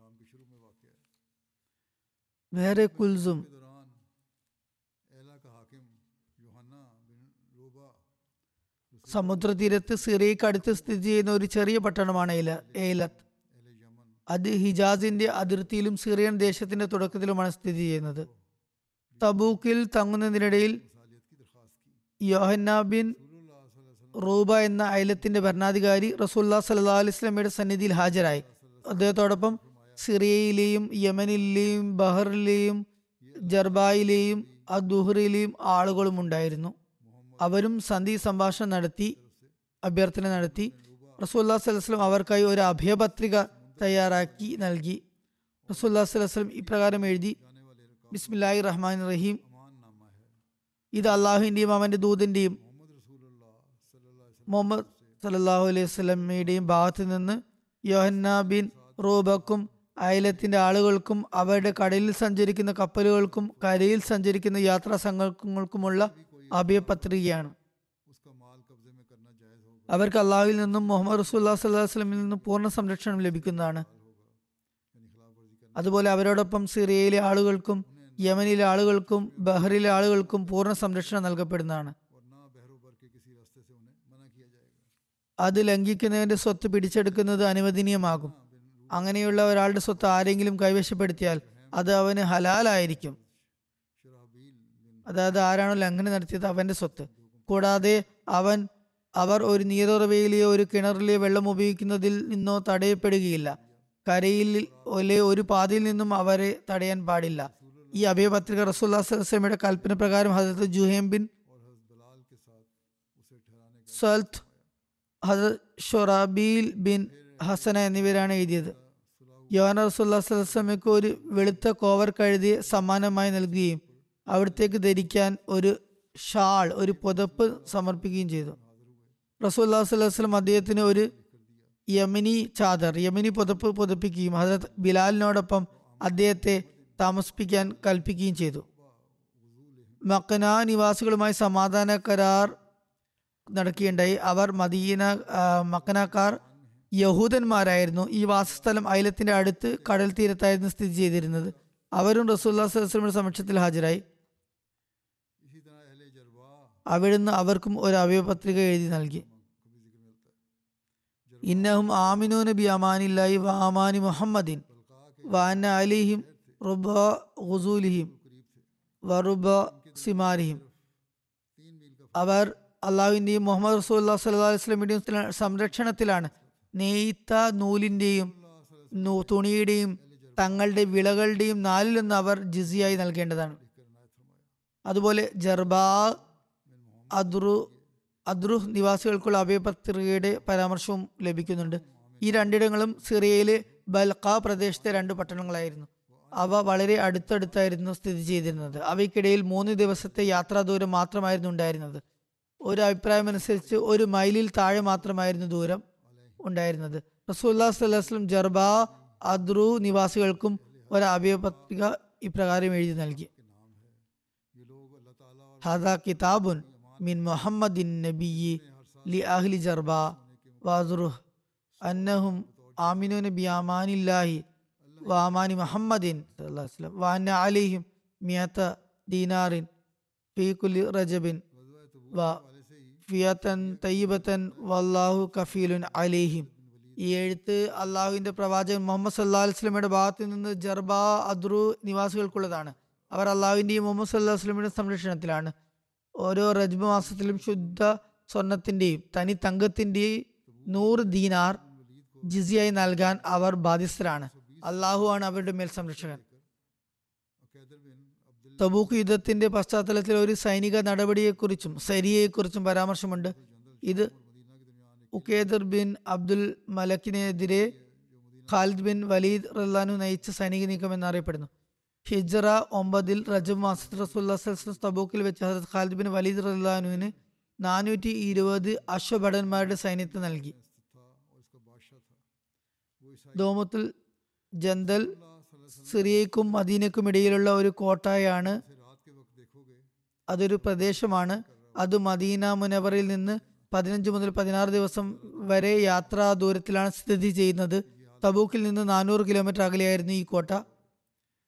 വേറെ കുൽസും के दौरान एला का हाकिम यूहन्ना बिन रूबा സമുദ്രതീരത്ത് സിറിയയ്ക്ക് അടുത്ത് സ്ഥിതി ചെയ്യുന്ന ഒരു ചെറിയ പട്ടണമാണ് ഏലത്ത്. एले यमन അത് ഹിജാസിന്റെ അതിർത്തിയിലും സിറിയൻ ദേശത്തിന്റെ തുടക്കത്തിലുമാണ് സ്ഥിതി ചെയ്യുന്നത്. തബൂക്കിൽ തങ്ങുന്നതിനിടയിൽ सालियत की दरख्वास्त की। യോഹന്ന ബിൻ रसूलुल्लाह सल्लल्लाहु अलैहि റൂബ എന്ന അയലത്തിന്റെ ഭരണാധികാരി റസൂലുള്ളാഹി സ്വല്ലല്ലാഹു അലൈഹി വസല്ലമയുടെ സന്നിധിയിൽ ഹാജരായി. അദ്ദേഹത്തോടൊപ്പം സിറിയയിലെയും യമനിലെയും ബഹറിലെയും ജർബായിലെയും അദുഹറിലെയും ആളുകളും ഉണ്ടായിരുന്നു. അവരും സന്ധി സംഭാഷണം നടത്തി, അഭ്യർത്ഥന നടത്തി. റസൂലുള്ളാഹി സ്വല്ലല്ലാഹു അലൈഹി വസല്ലം അവർക്കായി ഒരു അഭയപത്രിക തയ്യാറാക്കി നൽകി. റസൂലുള്ളാഹി സ്വല്ലല്ലാഹു അലൈഹി വസല്ലം ഇപ്രകാരം എഴുതി: ബിസ്മില്ലാഹിർ റഹ്മാനിർ റഹീം. अमान नामा है। ഇത് അള്ളാഹുവിന്റെയും അവന്റെ ദൂതന്റെയും मोहम्मद रसूलुल्लाह सल्लल्लाहु अलैहि वसल्लम മുഹമ്മദ് സല്ലല്ലാഹു അലൈഹി വസല്ലമയുടെയും ഭാഗത്ത് നിന്ന് യോഹന്ന ബിൻ റൂബക്കും അയലത്തിന്റെ ആളുകൾക്കും അവരുടെ കടലിൽ സഞ്ചരിക്കുന്ന കപ്പലുകൾക്കും കരയിൽ സഞ്ചരിക്കുന്ന യാത്രാ സംഘങ്ങൾക്കുമുള്ള അഭയപത്രികയാണ്. उसका माल कब्जे में करना जायज होगा, അവർക്ക് അള്ളാഹുവിൽ നിന്നും മുഹമ്മദ് റസൂലുള്ളാഹി സ്വല്ലല്ലാഹു അലൈഹി വസല്ലമയിൽ നിന്നും പൂർണ്ണ സംരക്ഷണം ലഭിക്കുന്നതാണ്. यानी खिलाफ वर्जी करना। അതുപോലെ അവരോടൊപ്പം സിറിയയിലെ ആളുകൾക്കും യമനിലെ ആളുകൾക്കും ബഹറിലെ ആളുകൾക്കും പൂർണ്ണ സംരക്ഷണം നൽകപ്പെടുന്നതാണ്. और ना बहरो बर के किसी रास्ते से उन्हें मना किया जाएगा। അത് ലംഘിക്കുന്നതിന്റെ സ്വത്ത് പിടിച്ചെടുക്കുന്നത് അനുവദനീയമാകും. അങ്ങനെയുള്ള ഒരാളുടെ സ്വത്ത് ആരെങ്കിലും കൈവശപ്പെടുത്തിയാൽ അത് അവന് ഹലാലായിരിക്കും. शराबील बिन അതായത് ആരാണോ ലംഘനം നടത്തിയത് അവന്റെ സ്വത്ത്. കൂടാതെ അവർ ഒരു നീരുറവയിലെയോ ഒരു കിണറിലെയോ വെള്ളം ഉപയോഗിക്കുന്നതിൽ നിന്നോ തടയപ്പെടുകയില്ല. കരയിൽ ഒരു പാതയിൽ നിന്നും അവരെ തടയാൻ പാടില്ല. ഈ അഭയപത്രിക റസൂലുള്ളാഹി സ്വല്ലല്ലാഹു അലൈഹി വസല്ലമയുടെ കൽപ്പന പ്രകാരം ഹദരത്ത് ജുഹൈം ബിൻ और हज़रत बिलाल के साथ उसे ठहराने का സൽത്ത്, ഹദരത്ത് ഷൊറാബീൽ ബിൻ ഹസന എന്നിവരാണ് എഴുതിയത്. യോഹന റസൂലുള്ളാഹി സ്വല്ലല്ലാഹു അലൈഹി വസല്ലമയ്ക്ക് ഒരു വെളുത്ത കോവർ കഴുതി സമ്മാനമായി നൽകുകയും അവിടത്തേക്ക് ധരിക്കാൻ ഒരു ഷാൾ, ഒരു പുതപ്പ് സമർപ്പിക്കുകയും ചെയ്തു. റസൂലുള്ളാഹി സ്വല്ലല്ലാഹു അലൈഹി വസല്ലം അദ്ദേഹത്തിന് ഒരു യമനി പുതപ്പ് പുതപ്പിക്കുകയും ഹദരത്ത് ബിലാലിനോടൊപ്പം അദ്ദേഹത്തെ താമസിപ്പിക്കാൻ കൽപ്പിക്കുകയും ചെയ്തു. മക്കന നിവാസികളുമായി സമാധാന കരാർ നടക്കുകയുണ്ടായി. അവർ മക്കനക്കാർ യഹൂദന്മാരായിരുന്നു. ഈ വാസസ്ഥലം അയലത്തിന്റെ അടുത്ത് കടൽ തീരത്തായിരുന്നു സ്ഥിതി ചെയ്തിരുന്നത്. അവരും റസൂലുള്ളാഹി സ്വല്ലല്ലാഹു അലൈഹി വസല്ലമയുടെ സമക്ഷത്തിൽ ഹാജരായി. इसी तरह अहले जरबा അവിടുന്ന് അവർക്കും ഒരു അഭയപത്രിക എഴുതി നൽകി. कभी जिक्र मिलता है। ഇന്നഹും ആമിനൂന ബി അമാനില്ലാഹി വ അമാനി മുഹമ്മദിൻ വ അന്ന അലൈഹിം റുബ ഗുസൂലിഹിം വ റുബ സിമാരിഹിം. 3 मील का അവർ അള്ളാഹുവിന്റെയും മുഹമ്മദ് റസൂലുള്ളാഹി സ്വല്ലല്ലാഹു അലൈഹി വസല്ലമയുടെയും സംരക്ഷണത്തിലാണ്. നെയ്ത്ത നൂലിന്റെയും തുണിയുടെയും തങ്ങളുടെ വിളകളുടെയും 4 അവർ ജിസിയായി നൽകേണ്ടതാണ്. അതുപോലെ ജർബാ, അദ്രുഹ് നിവാസികൾക്കുള്ള അഭയപത്രികയുടെ പരാമർശവും ലഭിക്കുന്നുണ്ട്. ഈ രണ്ടിടങ്ങളും സിറിയയിലെ ബൽഖ പ്രദേശത്തെ 2 പട്ടണങ്ങളായിരുന്നു. അവ വളരെ അടുത്തടുത്തായിരുന്നു സ്ഥിതി ചെയ്തിരുന്നത്. അവയ്ക്കിടയിൽ 3 ദിവസത്തെ യാത്രാ ദൂരം മാത്രമായിരുന്നു ഉണ്ടായിരുന്നത്. ഒരു അഭിപ്രായമനുസരിച്ച് 1 മൈലിൽ താഴെ മാത്രമായിരുന്നു ദൂരം ഉണ്ടായിരുന്നത്. റസൂലുള്ളാഹി സ്വല്ലല്ലാഹു അലൈഹി വസല്ലം ജർബാ, അദ്രു നിവാസികൾക്കും ഒരു അഭയപത്രിക ഇപ്രകാരം എഴുതി നൽകി: ये लोग अल्लाह ताला और ഹാദാ കിതാബുൻ മിൻ മുഹമ്മദിൻ നബിയ്യി ലി അഹ്ലി ജർബാ വഅദ്റുഹ് അന്നഹും ആമിനൂന ബി അമാനില്ലാഹി വ അമാനി മുഹമ്മദിൻ സല്ലല്ലാഹു അലൈഹി വസല്ലം വ അന്ന അലൈഹിം മിയത ദീനാറിൻ ഫീ കുല്ലി റജബിൻ വ ഫിയതൻ തയ്യിബതൻ വല്ലാഹു കഫീലുൻ അലൈഹിം. ഈ എഴുത്ത് അള്ളാഹുവിന്റെ പ്രവാചകൻ മുഹമ്മദ് സല്ലല്ലാഹു അലൈഹി വസല്ലമയുടെ ഭാഗത്ത് നിന്ന് ജർബാ, അദ്രു നിവാസികൾക്കുള്ളതാണ്. അവർ അള്ളാഹുവിന്റെയും മുഹമ്മദ് സല്ലല്ലാഹു അലൈഹി വസല്ലമയുടെ സംരക്ഷണത്തിലാണ്. ഓരോ റജ്ബ് മാസത്തിലും ശുദ്ധ സ്വർണത്തിന്റെയും തനി തങ്കത്തിന്റെയും 100 ദീനാർ ജിസിയായി നൽകാൻ അവർ ബാധ്യസ്ഥരാണ്. അള്ളാഹു ആണ് അവരുടെ മേൽ സംരക്ഷകൻ. कैदर बिन अब्दुल തബൂക്ക് യുദ്ധത്തിന്റെ പശ്ചാത്തലത്തിൽ ഒരു സൈനിക നടപടിയെക്കുറിച്ചും സരിയയെക്കുറിച്ചും പരാമർശമുണ്ട്. ഇത് ഉക്കേദർ ബിൻ അബ്ദുൽ മലക്കിനെതിരെ ഖാലിദ് ബിൻ വലീദ് റളിയല്ലാഹു നയിച്ച സൈനിക നീക്കം എന്നറിയപ്പെടുന്നു. ഹിജ്റ 9 റജബ് മാസത്തിൽ റസൂലുള്ളാഹി സ്വല്ലല്ലാഹു അലൈഹി വസല്ലം തബൂക്കിൽ വെച്ച് ഹദരത്ത് ഖാലിദ് ബിൻ വലീദ് റളിയല്ലാഹുവിന് 420 അശ്വഭടന്മാരുടെ സൈന്യത്തെ നൽകി. था और इसका बादशाह था। वो ईसाई ദോമത്തുൽ ജന്തൽ സിറിയയ്ക്കും മദീനയ്ക്കും ഇടയിലുള്ള ഒരു കോട്ടയാണ്. से रात के वक्त देखोगे അതൊരു പ്രദേശമാണ്. അത് മദീന മുനവറിൽ നിന്ന് 15 മുതൽ 16 ദിവസം വരെ യാത്രാ ദൂരത്തിലാണ് സ്ഥിതി ചെയ്യുന്നത്. തബൂക്കിൽ നിന്ന് 400 കിലോമീറ്റർ അകലെയായിരുന്നു ഈ കോട്ട.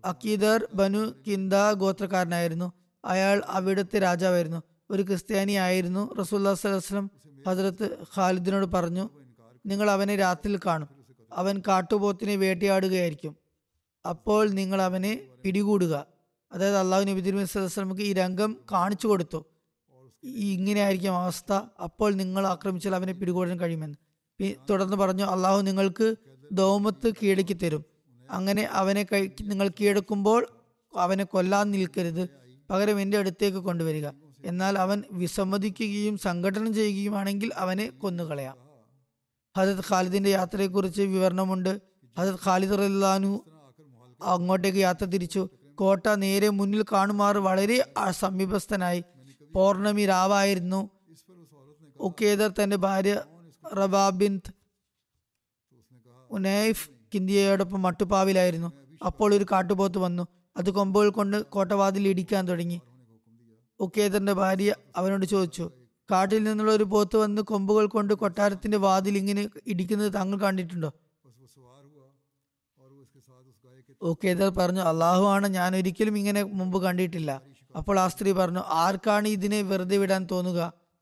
അക്കീദർ ബനു കിന്ദ ഗോത്രക്കാരനായിരുന്നു. അയാൾ അവിടുത്തെ രാജാവായിരുന്നു. ഒരു ക്രിസ്ത്യാനി ആയിരുന്നു. റസൂലുള്ളാഹി സ്വല്ലല്ലാഹു അലൈഹി വസല്ലം ഹദ്രത്ത് ഖാലിദിനോട് പറഞ്ഞു, നിങ്ങൾ അവനെ രാത്രിയിൽ കാണും. അവൻ കാട്ടുപോത്തിനെ വേട്ടയാടുകയായിരിക്കും. അപ്പോൾ നിങ്ങൾ അവനെ പിടികൂടുക. അതായത് അള്ളാഹു നബി തിരുമേനി സ്വല്ലല്ലാഹു അലൈഹി വസല്ലമക്ക് ഈ രംഗം കാണിച്ചു കൊടുത്തു. ഇങ്ങനെയായിരിക്കും അവസ്ഥ. അപ്പോൾ നിങ്ങൾ ആക്രമിച്ചാൽ അവനെ പിടികൂടാൻ കഴിയുമെന്ന്. തുടർന്ന് പറഞ്ഞു, അള്ളാഹു നിങ്ങൾക്ക് ദൗമത്ത് കീഴടക്കി തരും. അങ്ങനെ അവനെ നിങ്ങൾ കീഴടക്കുമ്പോൾ അവനെ കൊല്ലാൻ നിൽക്കരുത്, പകരം എൻ്റെ അടുത്തേക്ക് കൊണ്ടുവരിക. എന്നാൽ അവൻ വിസമ്മതിക്കുകയും സംഘടന ചെയ്യുകയുമാണെങ്കിൽ അവനെ കൊന്നുകളയാം. ഹദരത്ത് ഖാലിദിന്റെ യാത്രയെക്കുറിച്ച് വിവരണമുണ്ട്. ഹദരത്ത് ഖാലിദ് റളിയല്ലാഹു അൻഹു അങ്ങോട്ടേക്ക് യാത്ര തിരിച്ചു. കോട്ട നേരെ മുന്നിൽ കാണുമാറ് വളരെ സമീപസ്ഥനായി. പൗർണമി രാവായിരുന്നു. ഉക്കേദർ തന്റെ ഭാര്യ റബാബിൻത് ഉനൈഫ് കിന്ദിയയോടൊപ്പം മട്ടുപ്പാവിലായിരുന്നു. അപ്പോൾ ഒരു കാട്ടുപോത്ത് വന്നു. അത് കൊമ്പുകൾ കൊണ്ട് കോട്ടവാതിൽ ഇടിക്കാൻ തുടങ്ങി. ഉക്കേദറിന്റെ ഭാര്യ അവനോട് ചോദിച്ചു, കാട്ടിൽ നിന്നുള്ള ഒരു പോത്ത് വന്ന് കൊമ്പുകൾ കൊണ്ട് കൊട്ടാരത്തിന്റെ വാതിൽ ഇങ്ങനെ ഇടിക്കുന്നത് താങ്കൾ കണ്ടിട്ടുണ്ടോ? ഉക്കേദർ പറഞ്ഞു, അള്ളാഹു ആണ്, ഞാൻ ഒരിക്കലും ഇങ്ങനെ മുമ്പ് കണ്ടിട്ടില്ല. അപ്പോൾ ആ സ്ത്രീ പറഞ്ഞു, ആർക്കാണ് ഇതിനെ വെറുതെ വിടാൻ തോന്നുക?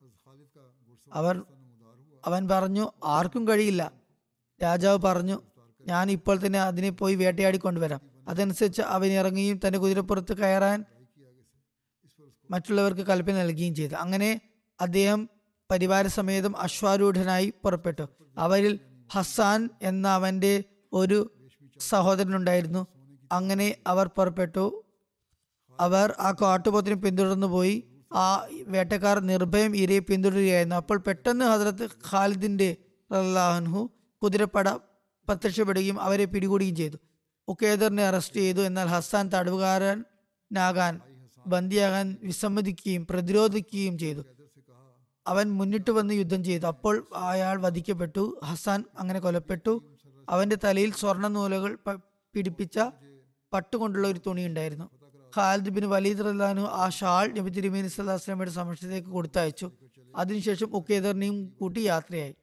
അവൻ പറഞ്ഞു, ആർക്കും കഴിയില്ല. രാജാവ് പറഞ്ഞു, ഞാൻ ഇപ്പോൾ തന്നെ അതിനെ പോയി വേട്ടയാടിക്കൊണ്ടുവരാം. അതനുസരിച്ച് അവൻ ഇറങ്ങുകയും തന്റെ കുതിരപ്പുറത്ത് കയറാൻ മറ്റുള്ളവർക്ക് കൽപ്പന നൽകുകയും ചെയ്തു. അങ്ങനെ അദ്ദേഹം പരിവാരസമേതം അശ്വാരൂഢനായി പുറപ്പെട്ടു. അവരിൽ ഹസ്സാൻ എന്ന അവന്റെ ഒരു സഹോദരനുണ്ടായിരുന്നു. അങ്ങനെ അവർ പുറപ്പെട്ടു. അവർ ആ കാട്ടുപോത്തിനെ പിന്തുടർന്നു പോയി. ആ വേട്ടക്കാർ നിർഭയം ഇരയെ പിന്തുടരുകയായിരുന്നു. അപ്പോൾ പെട്ടെന്ന് ഹദ്രത്ത് ഖാലിദിന്റെ റളിയല്ലാഹു അൻഹു കുതിരപ്പട പ്രത്യക്ഷപ്പെടുകയും അവരെ പിടികൂടുകയും ചെയ്തു. ഉക്കേദറിനെ അറസ്റ്റ് ചെയ്തു. എന്നാൽ ഹസ്സാൻ തടവുകാരനാകാൻ ബന്ദിയാകാൻ വിസമ്മതിക്കുകയും പ്രതിരോധിക്കുകയും ചെയ്തു. അവൻ മുന്നിട്ട് വന്ന് യുദ്ധം ചെയ്തു. അപ്പോൾ അയാൾ വധിക്കപ്പെട്ടു. ഹസ്സാൻ അങ്ങനെ കൊലപ്പെട്ടു. അവന്റെ തലയിൽ സ്വർണ്ണ നൂലുകൾ പിടിപ്പിച്ച പട്ടുകൊണ്ടുള്ള ഒരു തുണി ഉണ്ടായിരുന്നു. ഖാലിദ് ബിൻ വലീദ് റളിയല്ലാഹു അൻഹു ആ ഷാൾ നബി തിരുമേനി സ്വല്ലല്ലാഹു അലൈഹി വസല്ലമയുടെ സമക്ഷത്തേക്ക് കൊടുത്തയച്ചു. അതിനുശേഷം ഉക്കേദറിനെയും കൂട്ടി യാത്രയായി.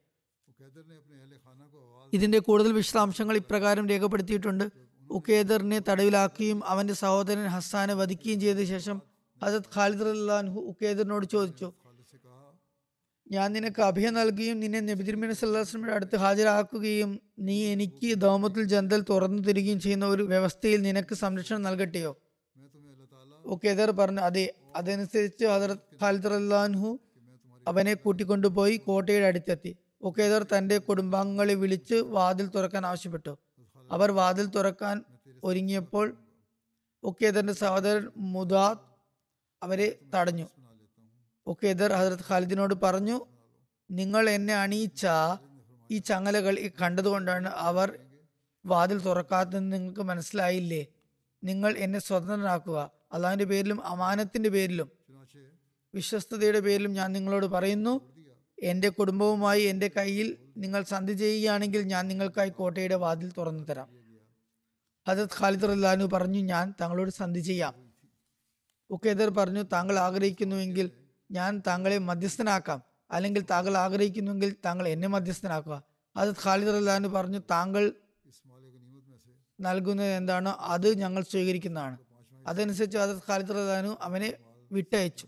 ഇതിന്റെ കൂടുതൽ വിശദാംശങ്ങൾ ഇപ്രകാരം രേഖപ്പെടുത്തിയിട്ടുണ്ട്. ഉക്കേദറിനെ തടവിലാക്കുകയും അവന്റെ സഹോദരൻ ഹസ്സാനെ വധിക്കുകയും ചെയ്ത ശേഷം ഹദരത്ത് ഖാലിദ് റളിയല്ലാഹു അൻഹു ഉക്കേദറിനോട് ചോദിച്ചു, ഞാൻ നിനക്ക് അഭയം നൽകുകയും നിന്നെ നബി തിരുമേനി സ്വല്ലല്ലാഹു അലൈഹി വസല്ലമയുടെ അടുത്ത് ഹാജരാക്കുകയും നീ എനിക്ക് ദൗമത്തുൽ ജന്ദൽ തുറന്നു തരികയും ചെയ്യുന്ന ഒരു വ്യവസ്ഥയിൽ നിനക്ക് സംരക്ഷണം നൽകട്ടെയോ? ഉക്കേദർ പറഞ്ഞു, അതെ. അതനുസരിച്ച് ഹദരത്ത് ഖാലിദ് റളിയല്ലാഹു അൻഹു അവനെ കൂട്ടിക്കൊണ്ടുപോയി കോട്ടയുടെ അടുത്തെത്തി. ഉക്കേദർ തന്റെ കുടുംബാംഗങ്ങളെ വിളിച്ച് വാതിൽ തുറക്കാൻ ആവശ്യപ്പെട്ടു. അവർ വാതിൽ തുറക്കാൻ ഒരുങ്ങിയപ്പോൾ ഉക്കേദറിന്റെ സഹോദരൻ മുദാദ് അവരെ തടഞ്ഞു. ഉക്കേദർ ഹദരത്ത് ഖാലിദിനോട് പറഞ്ഞു, നിങ്ങൾ എന്നെ അണിയിച്ച ഈ ചങ്ങലകൾ കണ്ടതുകൊണ്ടാണ് അവർ വാതിൽ തുറക്കാത്തതെന്ന് നിങ്ങൾക്ക് മനസ്സിലായില്ലേ? നിങ്ങൾ എന്നെ സ്വതന്ത്രനാക്കുക. അള്ളാഹുവിന്റെ പേരിലും അമാനത്തിന്റെ പേരിലും വിശ്വസ്തയുടെ പേരിലും ഞാൻ നിങ്ങളോട് പറയുന്നു, എന്റെ കുടുംബവുമായി എന്റെ കയ്യിൽ നിങ്ങൾ സന്ധി ചെയ്യുകയാണെങ്കിൽ ഞാൻ നിങ്ങൾക്കായി കോട്ടയുടെ വാതിൽ തുറന്നു തരാം. ഹദരത്ത് ഖാലിദ് റളിയല്ലാഹു അൻഹു പറഞ്ഞു, ഞാൻ താങ്കളോട് സന്ധി ചെയ്യാം. ഉക്കേദർ പറഞ്ഞു, താങ്കൾ ആഗ്രഹിക്കുന്നുവെങ്കിൽ ഞാൻ താങ്കളെ മധ്യസ്ഥനാക്കാം, അല്ലെങ്കിൽ താങ്കൾ ആഗ്രഹിക്കുന്നുവെങ്കിൽ താങ്കൾ എന്നെ മധ്യസ്ഥനാക്കുക. ഹദരത്ത് ഖാലിദ് റളിയല്ലാഹു അൻഹു പറഞ്ഞു, താങ്കൾ നൽകുന്നത് എന്താണോ അത് ഞങ്ങൾ സ്വീകരിക്കുന്നതാണ്. അതനുസരിച്ച് ഹദരത്ത് ഖാലിദ് റളിയല്ലാഹു അൻഹു അവനെ വിട്ടയച്ചു.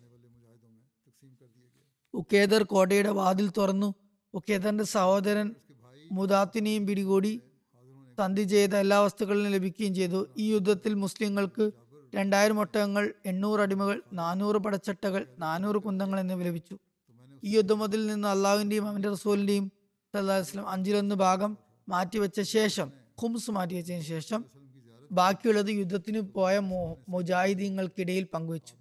ഉക്കേദർ കോട്ടയുടെ വാതിൽ തുറന്നു. ഉക്കേദറിന്റെ സഹോദരൻ മുദാത്തിനെയും പിടികൂടി സന്ധി ചെയ്ത എല്ലാ വസ്തുക്കളും ലഭിക്കുകയും ചെയ്തു. ഈ യുദ്ധത്തിൽ മുസ്ലിങ്ങൾക്ക് 2000 ഒട്ടകങ്ങൾ, 800 അടിമകൾ, 400 പടച്ചട്ടകൾ, 400 കുന്തങ്ങൾ എന്നിവ ലഭിച്ചു. ഈ യുദ്ധമുതൽ നിന്ന് അള്ളാഹുവിന്റെയും അവന്റെ റസൂലിന്റെയും സല്ലല്ലാഹു അലൈഹി വസല്ലം 5-1 ഭാഗം മാറ്റിവെച്ച ശേഷം, ഖുംസ് മാറ്റിവെച്ചതിന് ശേഷം ബാക്കിയുള്ളത് യുദ്ധത്തിന് പോയ മുജാഹിദീങ്ങൾക്കിടയിൽ പങ്കുവച്ചു.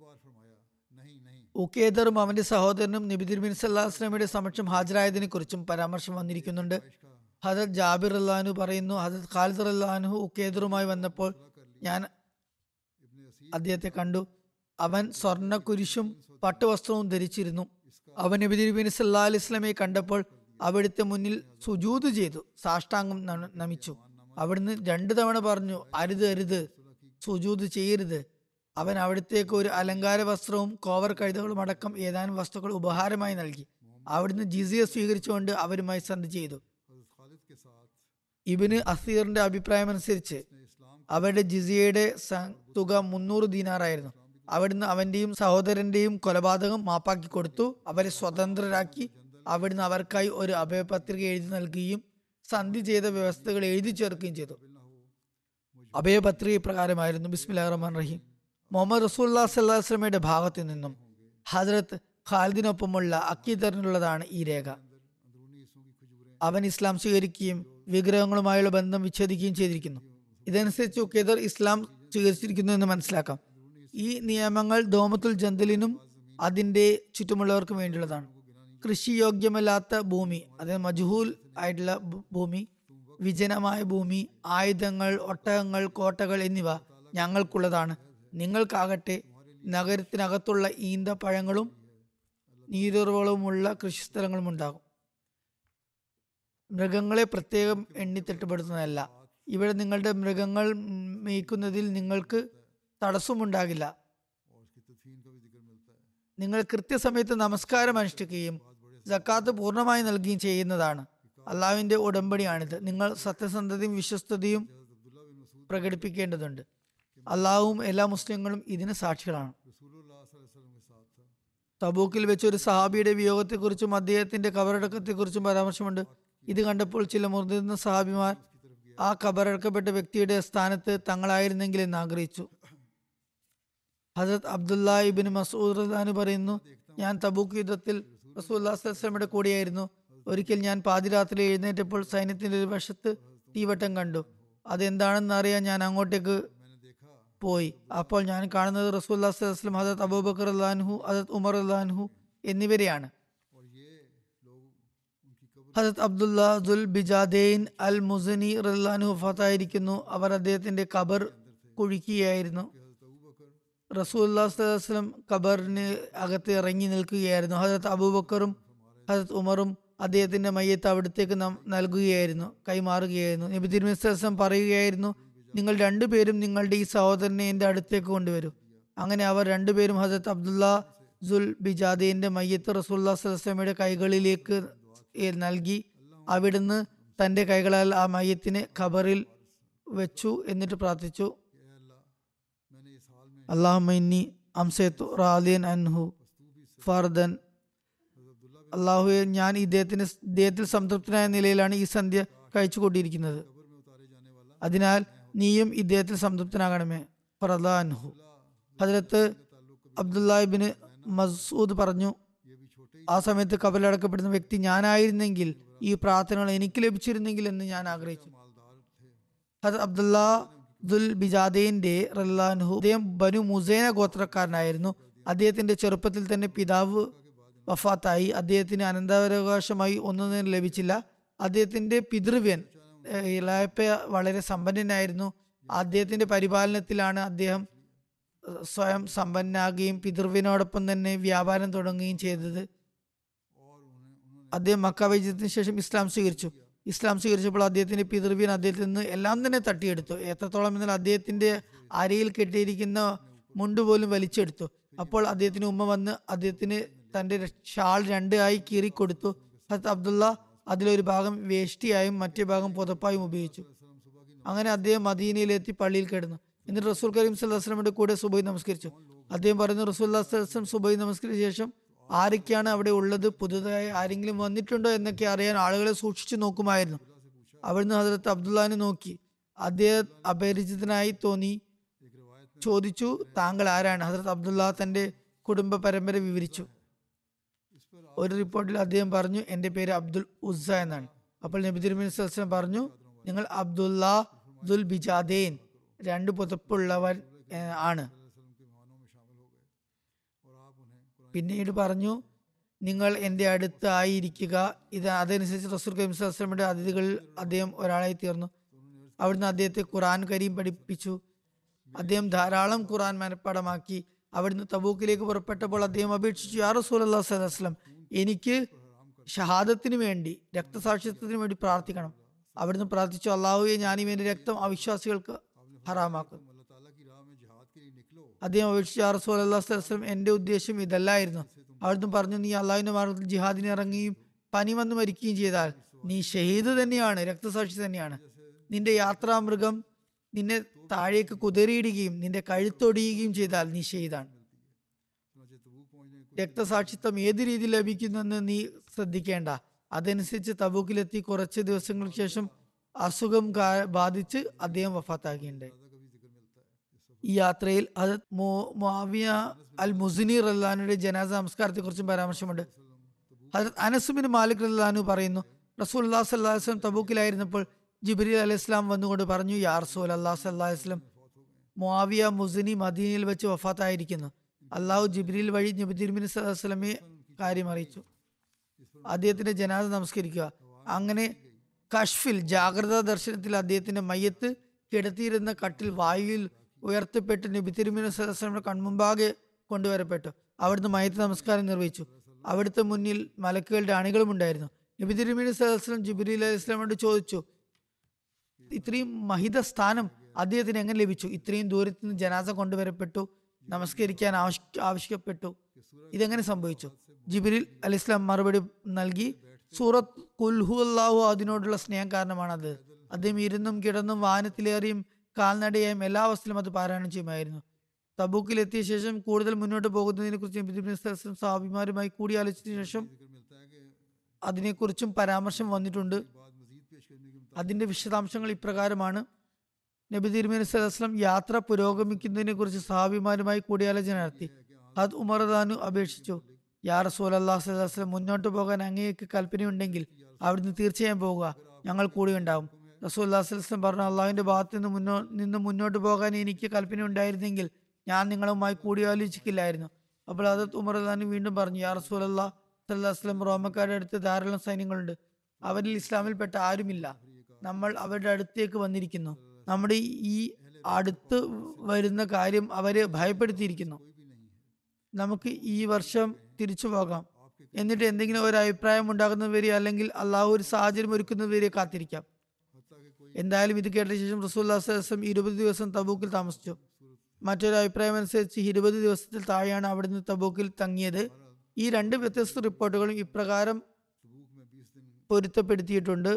ഉക്കേദറും അവന്റെ സഹോദരനും നബി തിരുമേനി സല്ലല്ലാഹു അലൈഹി വസല്ലമയുടെ സമക്ഷം ഹാജരായതിനെ കുറിച്ചും പരാമർശം വന്നിരിക്കുന്നുണ്ട്. ഹദരത്ത് ജാബിർ റളിയല്ലാഹു അൻഹു പറയുന്നു, ഹദരത്ത് ഖാലിദ് റളിയല്ലാഹു അൻഹു ഉക്കേദറുമായി വന്നപ്പോൾ ഞാൻ അദ്ദേഹത്തെ കണ്ടു. അവൻ സ്വർണ്ണ കുരിശും പട്ടുവസ്ത്രവും ധരിച്ചിരുന്നു. അവൻ നബി തിരുമേനി സല്ലല്ലാഹു അലൈഹി വസല്ലമയെ കണ്ടപ്പോൾ അവിടുത്തെ മുന്നിൽ സുജൂദ് ചെയ്തു, സാഷ്ടാംഗം നമിച്ചു. അവിടുന്ന് 2 തവണ പറഞ്ഞു, അരുത് അരുത്, സുജൂദ് ചെയ്യരുത്. അവൻ അവിടത്തേക്ക് ഒരു അലങ്കാര വസ്ത്രവും കോവർ കഴുതകളും അടക്കം ഏതാനും വസ്തുക്കൾ ഉപഹാരമായി നൽകി. അവിടുന്ന് ജിസിയ സ്വീകരിച്ചുകൊണ്ട് അവരുമായി സന്ധി ചെയ്തു. ഇബ്നു അസീറിന്റെ അഭിപ്രായമനുസരിച്ച് അവരുടെ ജിസിയയുടെ തുക 300 ദീനാറായിരുന്നു. അവിടുന്ന് അവന്റെയും സഹോദരന്റെയും കൊലപാതകം മാപ്പാക്കി കൊടുത്തു. അവരെ സ്വതന്ത്രരാക്കി. അവിടുന്ന് അവർക്കായി ഒരു അഭയപത്രിക എഴുതി നൽകുകയും സന്ധി ചെയ്ത വ്യവസ്ഥകൾ എഴുതി ചേർക്കുകയും ചെയ്തു. അഭയപത്രിക ഇപ്രകാരമായിരുന്നു: ബിസ്മില്ലാഹിർ റഹ്മാനിർ റഹീം. മുഹമ്മദ് റസൂലുള്ളാഹി സ്വല്ലല്ലാഹു അലൈഹി വസല്ലമയുടെ ഭാഗത്തു നിന്നും ഹദ്രത്ത് ഖാലിദിനൊപ്പമുള്ള അക്കീദറിനുള്ളതാണ് ഈ രേഖ. അവൻ ഇസ്ലാം സ്വീകരിക്കുകയും വിഗ്രഹങ്ങളുമായുള്ള ബന്ധം വിച്ഛേദിക്കുകയും ചെയ്തിരിക്കുന്നു. ഇതനുസരിച്ച് ഉഖൈദർ ഇസ്ലാം സ്വീകരിച്ചിരിക്കുന്നു എന്ന് മനസ്സിലാക്കാം. ഈ നിയമങ്ങൾ ദോമത്തുൽ ജന്തലിനും അതിന്റെ ചുറ്റുമുള്ളവർക്കും വേണ്ടിയുള്ളതാണ്. കൃഷിയോഗ്യമല്ലാത്ത ഭൂമി, അതായത് മജ്ഹൂൽ ആയിട്ടുള്ള ഭൂമി, വിജനമായ ഭൂമി, ആയുധങ്ങൾ, ഒട്ടകങ്ങൾ, കോട്ടകൾ എന്നിവ ഞങ്ങൾക്കുള്ളതാണ്. നിങ്ങൾക്കാകട്ടെ നഗരത്തിനകത്തുള്ള ഈന്തപ്പഴങ്ങളും നീരുറവുകളുമുള്ള കൃഷിസ്ഥലങ്ങളും ഉണ്ടാകും. മൃഗങ്ങളെ പ്രത്യേകം എണ്ണി തിട്ടപ്പെടുത്തുന്നതല്ല. ഇവിടെ നിങ്ങളുടെ മൃഗങ്ങൾ മേയ്ക്കുന്നതിൽ നിങ്ങൾക്ക് തടസ്സമുണ്ടാകില്ല. നിങ്ങൾ കൃത്യസമയത്ത് നമസ്കാരം അനുഷ്ഠിക്കുകയും സക്കാത്ത് പൂർണ്ണമായി നൽകുകയും ചെയ്യുന്നതാണ്. അള്ളാഹുവിന്റെ ഉടമ്പടിയാണിത്. നിങ്ങൾ സത്യസന്ധതയും വിശ്വസ്തതയും പ്രകടിപ്പിക്കേണ്ടതുണ്ട്. അള്ളാഹുവും എല്ലാ മുസ്ലിങ്ങളും ഇതിന് സാക്ഷികളാണ്. തബൂക്കിൽ വെച്ച് ഒരു സഹാബിയുടെ വിയോഗത്തെക്കുറിച്ചും അദ്ദേഹത്തിന്റെ കബറടക്കത്തെക്കുറിച്ചും പരാമർശമുണ്ട്. ഇത് കണ്ടപ്പോൾ ചില മുതിർന്ന സഹാബിമാർ ആ കബറടക്കപ്പെട്ട വ്യക്തിയുടെ സ്ഥാനത്ത് തങ്ങളായിരുന്നെങ്കിൽ എന്ന് ആഗ്രഹിച്ചു. ഹസരത്ത് അബ്ദുല്ലാ ഇബ്നു മസ്ഊദ് റളിയല്ലാഹു പറയുന്നു, ഞാൻ തബൂക്ക് യുദ്ധത്തിൽ റസൂലുള്ളാഹി സ്വല്ലല്ലാഹു അലൈഹി വസല്ലമയുടെ കൂടെയായിരുന്നു. ഒരിക്കൽ ഞാൻ പാതിരാത്രി എഴുന്നേറ്റപ്പോൾ സൈന്യത്തിന്റെ ഒരു വശത്ത് തീവട്ടം കണ്ടു. അതെന്താണെന്ന് അറിയാൻ ഞാൻ അങ്ങോട്ടേക്ക് പോയി. അപ്പോൾ ഞാൻ കാണുന്നത് റസൂലുള്ളാഹി സ്വല്ലല്ലാഹു അലൈഹി വസല്ലം, ഹദരത്ത് അബൂബക്കർ റളിയല്ലാഹു അൻഹു, ഹദരത്ത് ഉമർ റളിയല്ലാഹു അൻഹു എന്നിവരെയാണ്. ഹദരത്ത് അബ്ദുല്ലാ ദുൽ ബിജാദൈൻ അൽ മുസനി റളിയല്ലാഹു അൻഹു വഫാത്തായിരിക്കുന്നു. അവർ അദ്ദേഹത്തിന്റെ ഖബർ കുഴിക്കുകയായിരുന്നു. റസൂലുള്ളാഹി സ്വല്ലല്ലാഹു അലൈഹി വസല്ലം ഖബറിന് അകത്ത് ഇറങ്ങി നിൽക്കുകയായിരുന്നു. ഹദരത്ത് അബൂബക്കറും ഹദരത്ത് ഉമറും അദ്ദേഹത്തിന്റെ മയ്യത്ത് അവിടത്തേക്ക് നൽകുകയായിരുന്നു, കൈമാറുകയായിരുന്നു. നബി തിരുമേനി സ്വല്ലല്ലാഹു അലൈഹി വസല്ലം പറയുകയായിരുന്നു, നിങ്ങൾ രണ്ടുപേരും നിങ്ങളുടെ ഈ സഹോദരനെ എന്റെ അടുത്തേക്ക് കൊണ്ടുവരൂ. അങ്ങനെ അവർ രണ്ടുപേരും ഹദരത്ത് അബ്ദുല്ലാ ദുൽ ബിജാദൈന്റെ മയ്യത്ത് റസൂലുള്ളാഹി സ്വല്ലല്ലാഹു അലൈഹി വസല്ലമയുടെ കൈകളിലേക്ക് നൽകി. അവിടുന്ന് തന്റെ കൈകളാൽ ആ മയ്യത്തിനെ ഖബറിൽ വെച്ചു. എന്നിട്ട് പ്രാർത്ഥിച്ചു, അല്ലാഹുമ്മ ഇന്നി അംസൈതു റാദിയൻ അൻഹു ഫർദൻ. അള്ളാഹുവെ, ഞാൻ ഇദ്ദേഹത്തിൽ സംതൃപ്തനായ നിലയിലാണ് ഈ സന്ധ്യ കഴിച്ചുകൊണ്ടിരിക്കുന്നത്. അതിനാൽ നീയും ഇദ്ദേഹത്തിൽ സംതൃപ്തനാകണമേ. ഫറദാ അൻഹു. ഹദരത്ത് അബ്ദുല്ലാ ഇബ്നു മസ്ഊദ് പറഞ്ഞു, ആ സമയത്ത് കബറിലടക്കപ്പെടുന്ന വ്യക്തി ഞാനായിരുന്നെങ്കിൽ ഈ പ്രാർത്ഥനകൾ എനിക്ക് ലഭിച്ചിരുന്നെങ്കിൽ എന്ന് ഞാൻ ആഗ്രഹിച്ചു. ഹദരത്ത് അബ്ദുല്ലാ ദുൽ ബിജാദൈന്റെ റളിയല്ലാഹു അൻഹു, അദ്ദേഹം ബനു മുസൈന ഗോത്രക്കാരനായിരുന്നു. അദ്ദേഹത്തിന്റെ ചെറുപ്പത്തിൽ തന്നെ പിതാവ് വഫാത്തായി. അദ്ദേഹത്തിന് അനന്തരാവകാശമായി ഒന്നും ലഭിച്ചില്ല. അദ്ദേഹത്തിന്റെ പിതൃവ്യൻ ഇളയപ്പ വളരെ സമ്പന്നനായിരുന്നു. അദ്ദേഹത്തിന്റെ പരിപാലനത്തിലാണ് അദ്ദേഹം സ്വയം സമ്പന്നനാകുകയും പിതൃവ്യനോടൊപ്പം തന്നെ വ്യാപാരം തുടങ്ങുകയും ചെയ്തത്. അദ്ദേഹം മക്ക വിജയത്തിന് ശേഷം ഇസ്ലാം സ്വീകരിച്ചപ്പോൾ അദ്ദേഹത്തിന്റെ പിതൃവ്യൻ അദ്ദേഹത്തിൽ നിന്ന് എല്ലാം തന്നെ തട്ടിയെടുത്തു. എത്രത്തോളം എന്നാൽ അദ്ദേഹത്തിന്റെ അരയിൽ കെട്ടിയിരിക്കുന്ന മുണ്ട് പോലും വലിച്ചെടുത്തു. അപ്പോൾ അദ്ദേഹത്തിന് ഉമ്മ വന്ന് അദ്ദേഹത്തിന് തന്റെ ഷാൾ രണ്ടായി കീറിക്കൊടുത്തു. ഹദരത്ത് അബ്ദുള്ള അതിലൊരു ഭാഗം വേഷ്ടിയായും മറ്റേ ഭാഗം പുതപ്പായും ഉപയോഗിച്ചു. അങ്ങനെ അദ്ദേഹം മദീനയിലെത്തി പള്ളിയിൽ കിടന്നു. എന്നിട്ട് റസൂൽ കരീം സ്വല്ലല്ലാഹു അലൈഹി വസല്ലമയുടെ കൂടെ സുബഹി നമസ്കരിച്ചു. അദ്ദേഹം പറയുന്നു, റസൂലുള്ളാഹി സ്വല്ലല്ലാഹു അലൈഹി വസല്ലം സുബഹി നമസ്കരിച്ച ശേഷം ആരൊക്കെയാണ് അവിടെ ഉള്ളത്, പുതുതായി ആരെങ്കിലും വന്നിട്ടുണ്ടോ എന്നൊക്കെ അറിയാൻ ആളുകളെ സൂക്ഷിച്ചു നോക്കുമായിരുന്നു. അവിടുന്ന് ഹദരത്ത് അബ്ദുല്ലാനെ നോക്കി. അദ്ദേഹം അപരിചിതനായി തോന്നി. ചോദിച്ചു, താങ്കൾ ആരാണ്? ഹദരത്ത് അബ്ദുല്ല തന്റെ കുടുംബ പരമ്പര വിവരിച്ചു. ഒരു റിപ്പോർട്ടിൽ അദ്ദേഹം പറഞ്ഞു, എന്റെ പേര് അബ്ദുൽ ഉസ്സ എന്നാണ്. അപ്പോൾ നബി തിരുമേനി സ്വല്ലല്ലാഹു അലൈഹി വസല്ലം പറഞ്ഞു, നിങ്ങൾ അബ്ദുല്ലാ ദുൽ ബിജാദൈൻ, രണ്ട് പുതപ്പുള്ളവൻ ആണ്. പിന്നീട് പറഞ്ഞു, നിങ്ങൾ എൻ്റെ അടുത്ത് ആയിരിക്കുക. ഇത് അതനുസരിച്ച് റസൂൽ കരീം സ്വല്ലല്ലാഹു അലൈഹി വസല്ലമയുടെ അതിഥികളിൽ അദ്ദേഹം ഒരാളായി തീർന്നു. അവിടുന്ന് അദ്ദേഹത്തെ ഖുർആൻ കരീം പഠിപ്പിച്ചു. അദ്ദേഹം ധാരാളം ഖുർആൻ മനഃപ്പാടമാക്കി. അവിടുന്ന് തബൂക്കിലേക്ക് പുറപ്പെട്ടപ്പോൾ അദ്ദേഹം അപേക്ഷിച്ചു, യാ റസൂലല്ലാഹി സ്വല്ലല്ലാഹു അലൈഹി വസല്ലം, എനിക്ക് ഷഹാദത്തിന് വേണ്ടി, രക്തസാക്ഷിത്വത്തിന് വേണ്ടി പ്രാർത്ഥിക്കണം. അവിടുന്ന് പ്രാർത്ഥിച്ചു, അള്ളാഹുവെ, ഞാനും എന്റെ രക്തം അവിശ്വാസികൾക്ക് ഹറാമാക്കും. അദ്ദേഹം അപേക്ഷിച്ചു, യാ റസൂലല്ലാഹി സ്വല്ലല്ലാഹു അലൈഹി വസല്ലം, എന്റെ ഉദ്ദേശം ഇതല്ലായിരുന്നു. അവിടുന്ന് പറഞ്ഞു, നീ അള്ളാഹുവിന്റെ മാർഗ്ഗത്തിൽ ജിഹാദിന് ഇറങ്ങുകയും പനി വന്ന് മരിക്കുകയും ചെയ്താൽ നീ ഷഹീദ് തന്നെയാണ്, രക്തസാക്ഷി തന്നെയാണ്. നിന്റെ യാത്രാമൃഗം നിന്നെ താഴേക്ക് കുതറിയിടുകയും നിന്റെ കഴുത്തൊടിയുകയും ചെയ്താൽ നീ ഷഹീദാണ്. രക്തസാക്ഷിത്വം ഏത് രീതിയിൽ ലഭിക്കുന്നെന്ന് നീ ശ്രദ്ധിക്കേണ്ട. അതനുസരിച്ച് തബൂക്കിലെത്തി കുറച്ച് ദിവസങ്ങൾക്ക് ശേഷം അസുഖം ബാധിച്ച് അദ്ദേഹം വഫാത്താകുകയുണ്ടായി. ഈ യാത്രയിൽ മുആവിയ അൽ മുസ്നി റളിയല്ലാഹുവിന്റെ ജനാസ നമസ്കാരത്തെ കുറിച്ചും പരാമർശമുണ്ട്. ഹദരത്ത് അനസ് ബിൻ മാലിക് റളിയല്ലാഹു പറയുന്നു, റസൂലുള്ളാഹി സ്വല്ലല്ലാഹു അലൈഹി വസല്ലം തബൂക്കിലായിരുന്നപ്പോൾ ജിബ്രീൽ അലൈഹിസ്സലാം വന്നുകൊണ്ട് പറഞ്ഞു, യാ റസൂലല്ലാഹി സ്വല്ലല്ലാഹു അലൈഹി വസല്ലം, മുആവിയ മുസ്നി മദീനയിൽ വെച്ച് വഫാത്തായിരിക്കുന്നു. അള്ളാഹു ജിബ്രീൽ വഴി നബി തിരുമേനി സ്വല്ലല്ലാഹു അലൈഹി വസല്ലമയെ കാര്യം അറിയിച്ചു. അദ്ദേഹത്തിന്റെ ജനാസ നമസ്കരിക്കുക. അങ്ങനെ കശ്ഫിൽ ജാഗ്രതാ ദർശനത്തിൽ അദ്ദേഹത്തിന്റെ മയ്യത്ത് കിടത്തിയിരുന്ന കട്ടിൽ വായുവിൽ ഉയർത്തപ്പെട്ട് നബി തിരുമേനി സ്വല്ലല്ലാഹു അലൈഹി വസല്ലമയുടെ കൺമുമ്പാകെ കൊണ്ടുവരപ്പെട്ടു. അവിടുന്ന് മയ്യത്ത് നമസ്കാരം നിർവഹിച്ചു. അവിടുത്തെ മുന്നിൽ മലക്കുകളുടെ അണികളും ഉണ്ടായിരുന്നു. നബി തിരുമേനി സ്വല്ലല്ലാഹു അലൈഹി വസല്ലം ജിബ്രീൽ അലൈഹി സ്വലാമോട് ചോദിച്ചു, ഇത്രയും മഹിത സ്ഥാനം അദ്ദേഹത്തിന് എങ്ങനെ ലഭിച്ചു? ഇത്രയും ദൂരത്ത് നിന്ന് ജനാസ കൊണ്ടുവരപ്പെട്ടു, നമസ്കരിക്കാൻ ആവശ്യപ്പെട്ടു, ഇതെങ്ങനെ സംഭവിച്ചു? ജിബ്രീൽ അലൈഹിസ്ലാം മറുപടി നൽകി, സൂറത്ത് ഖുൽ ഹുവല്ലാഹു അതിനോടുള്ള സ്നേഹം കാരണമാണത്. അദ്ദേഹം ഇരുന്നും കിടന്നും വാഹനത്തിലേറിയും കാൽനടയായും എല്ലാ അവസ്ഥയിലും അത് പാരായണം ചെയ്യുമായിരുന്നു. തബൂക്കിലെത്തിയ ശേഷം കൂടുതൽ മുന്നോട്ട് പോകുന്നതിനെ കുറിച്ച് സഹാബിമാരുമായി കൂടിയാലോചിച്ച ശേഷം അതിനെക്കുറിച്ചും പരാമർശം വന്നിട്ടുണ്ട്. അതിന്റെ വിശദാംശങ്ങൾ ഇപ്രകാരമാണ്. നബി തിരുമേനി സ്വല്ലല്ലാഹു അലൈഹി വസല്ലം യാത്ര പുരോഗമിക്കുന്നതിനെ കുറിച്ച് സഹാബിമാരുമായി കൂടിയാലോചന നടത്തി. അത് ഉമർ റളിയല്ലാഹു അപേക്ഷിച്ചു, യാ റസൂലല്ലാഹി സ്വല്ലല്ലാഹു അലൈഹി വസല്ലം, മുന്നോട്ട് പോകാൻ അങ്ങേക്ക് കൽപ്പനയുണ്ടെങ്കിൽ അവിടുന്ന് തീർച്ചയായും പോകുക, ഞങ്ങൾ കൂടി ഉണ്ടാവും. റസൂലുള്ളാഹി സ്വല്ലല്ലാഹു അലൈഹി വസല്ലം പറഞ്ഞു, അള്ളാഹുവിന്റെ ഭാഗത്ത് നിന്ന് മുന്നോട്ട് പോകാൻ എനിക്ക് കൽപ്പന ഉണ്ടായിരുന്നെങ്കിൽ ഞാൻ നിങ്ങളുമായി കൂടിയാലോചിക്കില്ലായിരുന്നു. അപ്പോൾ ഹദരത്ത് ഉമർ റളിയല്ലാഹു വീണ്ടും പറഞ്ഞു, യാ റസൂലല്ലാഹി സ്വല്ലല്ലാഹു അലൈഹി വസല്ലം, റോമക്കാരുടെ അടുത്ത് ധാരാളം സൈന്യങ്ങളുണ്ട്, അവരിൽ ഇസ്ലാമിൽപ്പെട്ട ആരുമില്ല. നമ്മൾ അവരുടെ അടുത്തേക്ക് വന്നിരിക്കുന്നു. നമ്മുടെ ഈ അടുത്ത് വരുന്ന കാര്യം അവരെ ഭയപ്പെടുത്തിയിരിക്കുന്നു. നമുക്ക് ഈ വർഷം തിരിച്ചു പോകാം, എന്നിട്ട് എന്തെങ്കിലും ഒരു അഭിപ്രായം ഉണ്ടാകുന്നതുവരെ അല്ലെങ്കിൽ അള്ളാഹു ഒരു സാഹചര്യം ഒരുക്കുന്നതുവരെ കാത്തിരിക്കാം. എന്തായാലും ഇത് കേട്ട ശേഷം റസൂലുള്ളാഹി സ്വല്ലല്ലാഹു അലൈഹി വസല്ലം 20 ദിവസം തബൂക്കിൽ താമസിച്ചു. മറ്റൊരു അഭിപ്രായം അനുസരിച്ച് 20 ദിവസത്തിൽ താഴെയാണ് അവിടുന്ന് തബൂക്കിൽ തങ്ങിയത്. ഈ രണ്ട് വ്യത്യസ്ത റിപ്പോർട്ടുകളും ഇപ്രകാരം പൊരുത്തപ്പെടുത്തിയിട്ടുണ്ട്.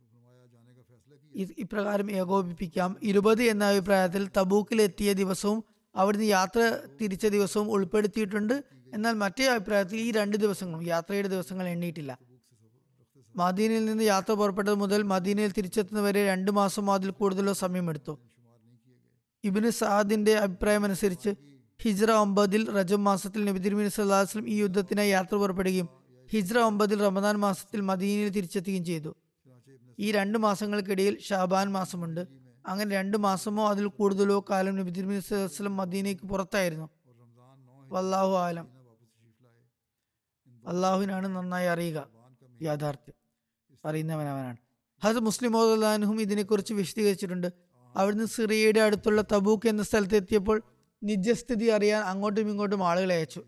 ഇപ്രകാരം ഏകോപിപ്പിക്കാം. 20 എന്ന അഭിപ്രായത്തിൽ തബൂക്കിൽ എത്തിയ ദിവസവും അവിടുന്ന് യാത്ര തിരിച്ച ദിവസവും ഉൾപ്പെടുത്തിയിട്ടുണ്ട്. എന്നാൽ മറ്റേ അഭിപ്രായത്തിൽ ഈ 2 ദിവസങ്ങളും യാത്രയുടെ ദിവസങ്ങൾ എണ്ണിയിട്ടില്ല. മദീനയിൽ നിന്ന് യാത്ര പുറപ്പെട്ടത് മുതൽ മദീനയിൽ തിരിച്ചെത്തുന്നവരെ 2 മാസമോ അതിൽ കൂടുതലോ സമയമെടുത്തു. ഇബ്നു സഅദിന്റെ അഭിപ്രായം അനുസരിച്ച് ഹിജ്റ 9 റജബ് മാസത്തിൽ നബി തിരുമേനി സ്വല്ലല്ലാഹു അലൈഹി വസല്ലം ഈ യുദ്ധത്തിനായി യാത്ര പുറപ്പെടുകയും ഹിജ്റ 9 റമദാൻ മാസത്തിൽ മദീനയിൽ തിരിച്ചെത്തുകയും ചെയ്തു. ഈ 2 മാസങ്ങൾക്കിടയിൽ ഷാബാൻ മാസമുണ്ട്. അങ്ങനെ 2 മാസമോ അതിൽ കൂടുതലോ കാലം നബി തിരുമേനി സ്വല്ലല്ലാഹു അലൈഹി വസല്ലം മദീനയ്ക്ക് പുറത്തായിരുന്നു. വല്ലാഹു ആലം. അള്ളാഹുവിനാണ് നന്നായി അറിയുക, യാഥാർത്ഥ്യം അറിയുന്നവനവനാണ്. ഹദരത്ത് മുസ്ലിം റളിയല്ലാഹു ഇതിനെക്കുറിച്ച് വിശദീകരിച്ചിട്ടുണ്ട്. അവിടുന്ന് സിറിയയുടെ അടുത്തുള്ള തബൂക്ക് എന്ന സ്ഥലത്ത് എത്തിയപ്പോൾ നിജസ്ഥിതി അറിയാൻ അങ്ങോട്ടും ഇങ്ങോട്ടും ആളുകളെ അയച്ചു.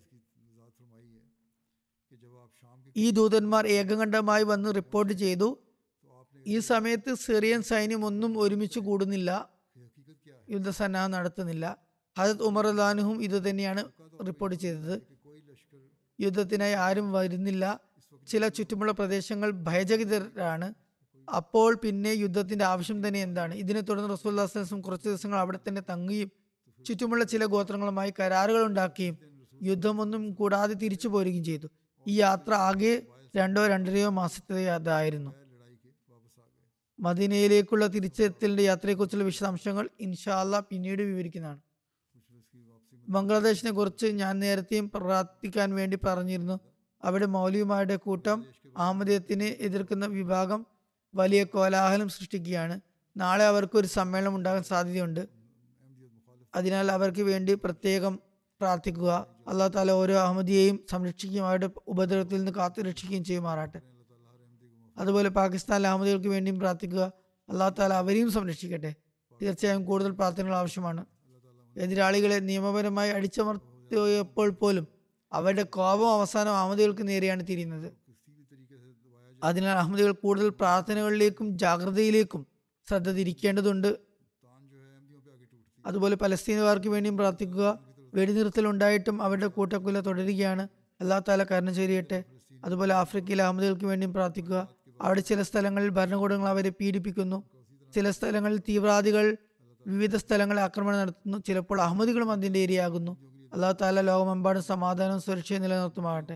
ഈ ദൂതന്മാർ ഏകകണ്ഠമായി വന്ന് റിപ്പോർട്ട് ചെയ്തു, ഈ സമയത്ത് സിറിയൻ സൈന്യം ഒന്നും ഒരുമിച്ച് കൂടുന്നില്ല, യുദ്ധസന്നാഹം നടത്തുന്നില്ല. ഹദരത്ത് ഉമർ റളിയല്ലാഹു ഇത് തന്നെയാണ് റിപ്പോർട്ട് ചെയ്തത്. യുദ്ധത്തിനായി ആരും വരുന്നില്ല, ചില ചുറ്റുമുള്ള പ്രദേശങ്ങൾ ഭയചകിതരാണ്. അപ്പോൾ പിന്നെ യുദ്ധത്തിന്റെ ആവശ്യം തന്നെ എന്താണ്? ഇതിനെ തുടർന്ന് റസൂലുള്ളാഹി സ്വല്ലല്ലാഹു അലൈഹി വസല്ലം കുറച്ച് ദിവസങ്ങൾ അവിടെ തന്നെ തങ്ങുകയും ചുറ്റുമുള്ള ചില ഗോത്രങ്ങളുമായി കരാറുകൾ ഉണ്ടാക്കുകയും യുദ്ധമൊന്നും കൂടാതെ തിരിച്ചു പോരുകയും ചെയ്തു. ഈ യാത്ര ആകെ 2-2.5 മാസത്തേതായിരുന്നു. മദീനയിലേക്കുള്ള തിരിച്ചെത്തലിന്റെ യാത്രയെക്കുറിച്ചുള്ള വിശദാംശങ്ങൾ ഇൻഷാ അല്ലാഹ് പിന്നീട് വിവരിക്കുന്നതാണ്. ബംഗ്ലാദേശിനെ കുറിച്ച് ഞാൻ നേരത്തെയും പ്രാർത്ഥിക്കാൻ വേണ്ടി പറഞ്ഞിരുന്നു. അവിടെ മൗലവിമാരുടെ കൂട്ടം അഹമ്മദിയത്തിനെ എതിർക്കുന്ന വിഭാഗം വലിയ കോലാഹലം സൃഷ്ടിക്കുകയാണ്. നാളെ അവർക്ക് ഒരു സമ്മേളനം ഉണ്ടാകാൻ സാധ്യതയുണ്ട്. അതിനാൽ അവർക്ക് വേണ്ടി പ്രത്യേകം പ്രാർത്ഥിക്കുക. അള്ളാഹു താല ഓരോ അഹമ്മദിയെയും സംരക്ഷിക്കുകയും അവരുടെ ഉപദ്രവത്തിൽ നിന്ന് കാത്തു രക്ഷിക്കുകയും ചെയ്യുമാറാട്ടെ. അതുപോലെ പാകിസ്ഥാനിലെ അഹമ്മദികൾക്ക് വേണ്ടിയും പ്രാർത്ഥിക്കുക. അള്ളാഹു താല അവരെയും സംരക്ഷിക്കട്ടെ. തീർച്ചയായും കൂടുതൽ പ്രാർത്ഥനകൾ ആവശ്യമാണ്. എതിരാളികളെ നിയമപരമായി അടിച്ചമർത്തിയപ്പോൾ പോലും അവരുടെ കോപം അവസാനം അഹമ്മദികൾക്ക് നേരെയാണ് തിരിയുന്നത്. അതിനാൽ അഹമ്മദികൾ കൂടുതൽ പ്രാർത്ഥനകളിലേക്കും ജാഗ്രതയിലേക്കും ശ്രദ്ധ തിരിക്കേണ്ടതുണ്ട്. അതുപോലെ പലസ്തീനുകാർക്ക് വേണ്ടിയും പ്രാർത്ഥിക്കുക. വെടിനിർത്തൽ ഉണ്ടായിട്ടും അവരുടെ കൂട്ടക്കൊല തുടരുകയാണ്. അല്ലാഹു തആല കരുണ ചൊരിയട്ടെ. അതുപോലെ ആഫ്രിക്കയിലെ അഹമ്മദികൾക്ക് വേണ്ടിയും പ്രാർത്ഥിക്കുക. അവിടെ ചില സ്ഥലങ്ങളിൽ ഭരണകൂടങ്ങൾ അവരെ പീഡിപ്പിക്കുന്നു. ചില സ്ഥലങ്ങളിൽ തീവ്രവാദികൾ വിവിധ സ്ഥലങ്ങളിൽ ആക്രമണം നടത്തുന്നു. ചിലപ്പോൾ അഹമ്മദികളും അതിന്റെ ഇരയാകുന്നു. അള്ളാഹു താല ലോകമെമ്പാടും സമാധാനവും സുരക്ഷയും നിലനിർത്തുമാകട്ടെ.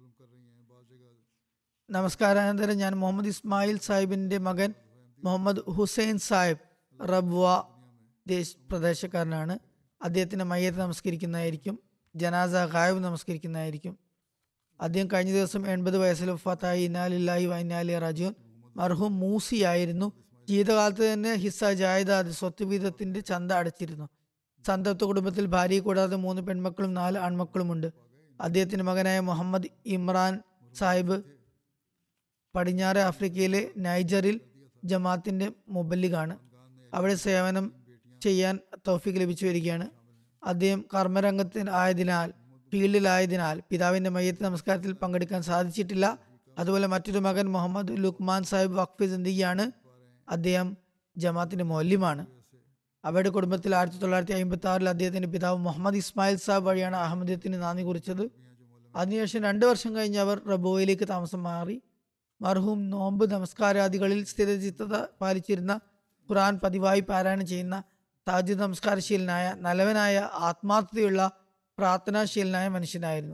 നമസ്കാരാനന്തരം ഞാൻ മുഹമ്മദ് ഇസ്മായിൽ സാഹിബിന്റെ മകൻ മുഹമ്മദ് ഹുസൈൻ സാഹിബ് റബ്വ പ്രദേശക്കാരനാണ്. അദ്ദേഹത്തിന്റെ മയ്യത്ത് നമസ്കരിക്കുന്നതായിരിക്കും. ജനാസ ഗായബ് നമസ്കരിക്കുന്നതായിരിക്കും. അദ്ദേഹം കഴിഞ്ഞ ദിവസം 80 വയസ്സിൽ വഫാത്തായി. ഇന്നാലില്ലാഹി വ ഇന്നാ ഇലൈഹി റാജിഊൻ. മർഹൂം മൂസി ആയിരുന്നു. ജീവിതകാലത്ത് തന്നെ ഹിസ്സ ജായദാദ് സ്വത്ത് വീതത്തിന്റെ ചന്ത അടച്ചിരുന്നു. സന്തപ്ത കുടുംബത്തിൽ ഭാര്യയെ കൂടാതെ 3 പെൺമക്കളും 4 ആൺമക്കളുമുണ്ട്. അദ്ദേഹത്തിന്റെ മകനായ മുഹമ്മദ് ഇമ്രാൻ സാഹിബ് പടിഞ്ഞാറ് ആഫ്രിക്കയിലെ നൈജറിൽ ജമാഅത്തിന്റെ മുബല്ലിഗാണ്. അവിടെ സേവനം ചെയ്യാൻ തൗഫീഖ് ലഭിച്ചു വരികയാണ്. അദ്ദേഹം ഫീൽഡിലായതിനാൽ പിതാവിന്റെ മയ്യത്ത് നമസ്കാരത്തിൽ പങ്കെടുക്കാൻ സാധിച്ചിട്ടില്ല. അതുപോലെ മറ്റൊരു മകൻ മുഹമ്മദ് ലുക്മാൻ സാഹിബ് വഖഫ് സിന്ദഗിയാണ്. അദ്ദേഹം ജമാഅത്തിന്റെ മൗല്യമാണ്. അവരുടെ കുടുംബത്തിൽ 1956 അദ്ദേഹത്തിന്റെ പിതാവ് മുഹമ്മദ് ഇസ്മായിൽ സാഹിബ് വഴിയാണ് അഹമ്മദിയത്തിന് നാന്ദി കുറിച്ചത്. അതിനുശേഷം 2 വർഷം കഴിഞ്ഞ് അവർ റബോയിലേക്ക് താമസം മാറി. മർഹൂം നോമ്പ് നമസ്കാരാദികളിൽ സ്ഥിരചിത്തത പാലിച്ചിരുന്ന, ഖുർആൻ പതിവായി പാരായണം ചെയ്യുന്ന, താജ്ജുദ് നമസ്കാരശീലനായ, നല്ലവനായ, ആത്മാർത്ഥതയുള്ള, പ്രാർത്ഥനാശീലനായ മനുഷ്യനായിരുന്നു.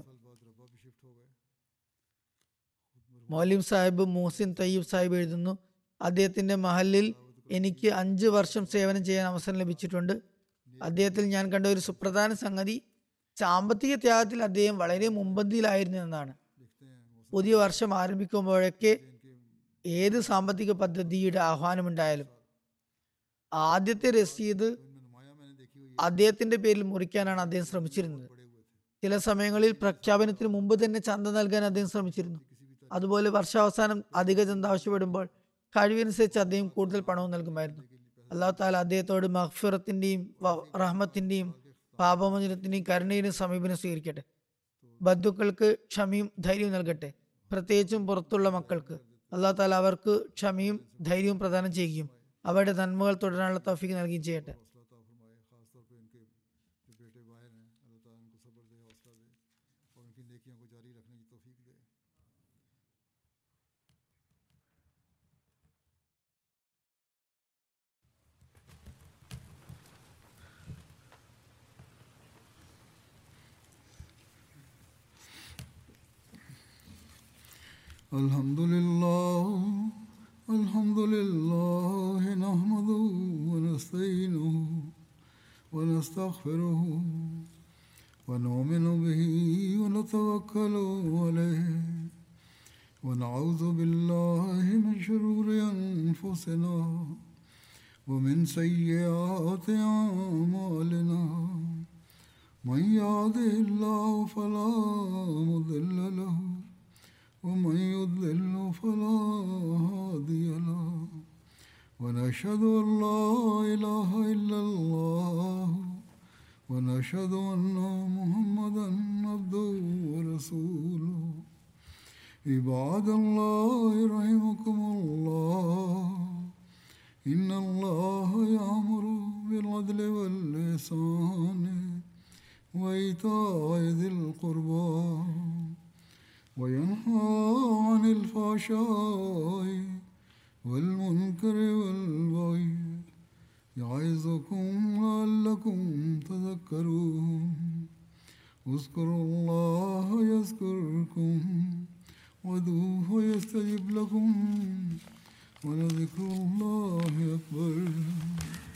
മൗലിം സാഹിബ് മുഹസിൻ തയ്യബ് സാഹിബ് എഴുതുന്നു, അദ്ദേഹത്തിന്റെ മഹലിൽ എനിക്ക് 5 വർഷം സേവനം ചെയ്യാൻ അവസരം ലഭിച്ചിട്ടുണ്ട്. അദ്ദേഹത്തിൽ ഞാൻ കണ്ട ഒരു സുപ്രധാന സംഗതി സാമ്പത്തിക ത്യാഗത്തിൽ അദ്ദേഹം വളരെ മുമ്പന്തിയിലായിരുന്നു എന്നാണ്. പുതിയ വർഷം ആരംഭിക്കുമ്പോഴൊക്കെ ഏത് സാമ്പത്തിക പദ്ധതിയുടെ ആഹ്വാനമുണ്ടായാലും ആദ്യത്തെ രസീത് അദ്ദേഹത്തിന്റെ പേരിൽ മുറിക്കാനാണ് അദ്ദേഹം ശ്രമിച്ചിരുന്നത്. ചില സമയങ്ങളിൽ പ്രഖ്യാപനത്തിന് മുമ്പ് തന്നെ ചന്ത നൽകാൻ അദ്ദേഹം ശ്രമിച്ചിരുന്നു. അതുപോലെ വർഷാവസാനം അധിക ചന്ത ആവശ്യപ്പെടുമ്പോൾ കഴിവനുസരിച്ച് അദ്ദേഹം കൂടുതൽ പണവും നൽകുമായിരുന്നു. അല്ലാഹു തആല അദ്ദേഹത്തോട് മഗ്ഫിറത്തിന്റെയും റഹ്മത്തിന്റെയും പാപമോചനത്തിന്റെയും കരുണയുടെയും സമീപനം സ്വീകരിക്കട്ടെ. ബന്ധുക്കൾക്ക് ക്ഷമയും ധൈര്യവും നൽകട്ടെ. പ്രത്യേകിച്ചും പുറത്തുള്ള മക്കൾക്ക് അല്ലാഹു തആല അവർക്ക് ക്ഷമയും ധൈര്യവും പ്രദാനം ചെയ്യുകയും അവരുടെ നന്മകൾ തുടരാനുള്ള തൗഫീഖ് നൽകുകയും ചെയ്യട്ടെ. Alhamdulillah nahmaduhu wa nasta'inuhu wa nastaghfiruhu wa nu'minu bihi wa natawakkalu alayhi wa na'udhu billahi min shururi anfusina wa min sayyiati a'malina. Man yahdihillahu fala mudilla lahu ومن يضلل فلا هادي له ونشهد أن لا إله إلا الله ونشهد أن محمدا عبده ورسوله. عباد الله رحمكم الله إن الله يأمر بالعدل والإحسان وإيتاء ذي القربى وينهى عن الفحشاء والمنكر والبغي يعظكم لعلكم تذكرون. اذكروا الله يذكركم وادعوه يستجب لكم ولذكر الله أكبر.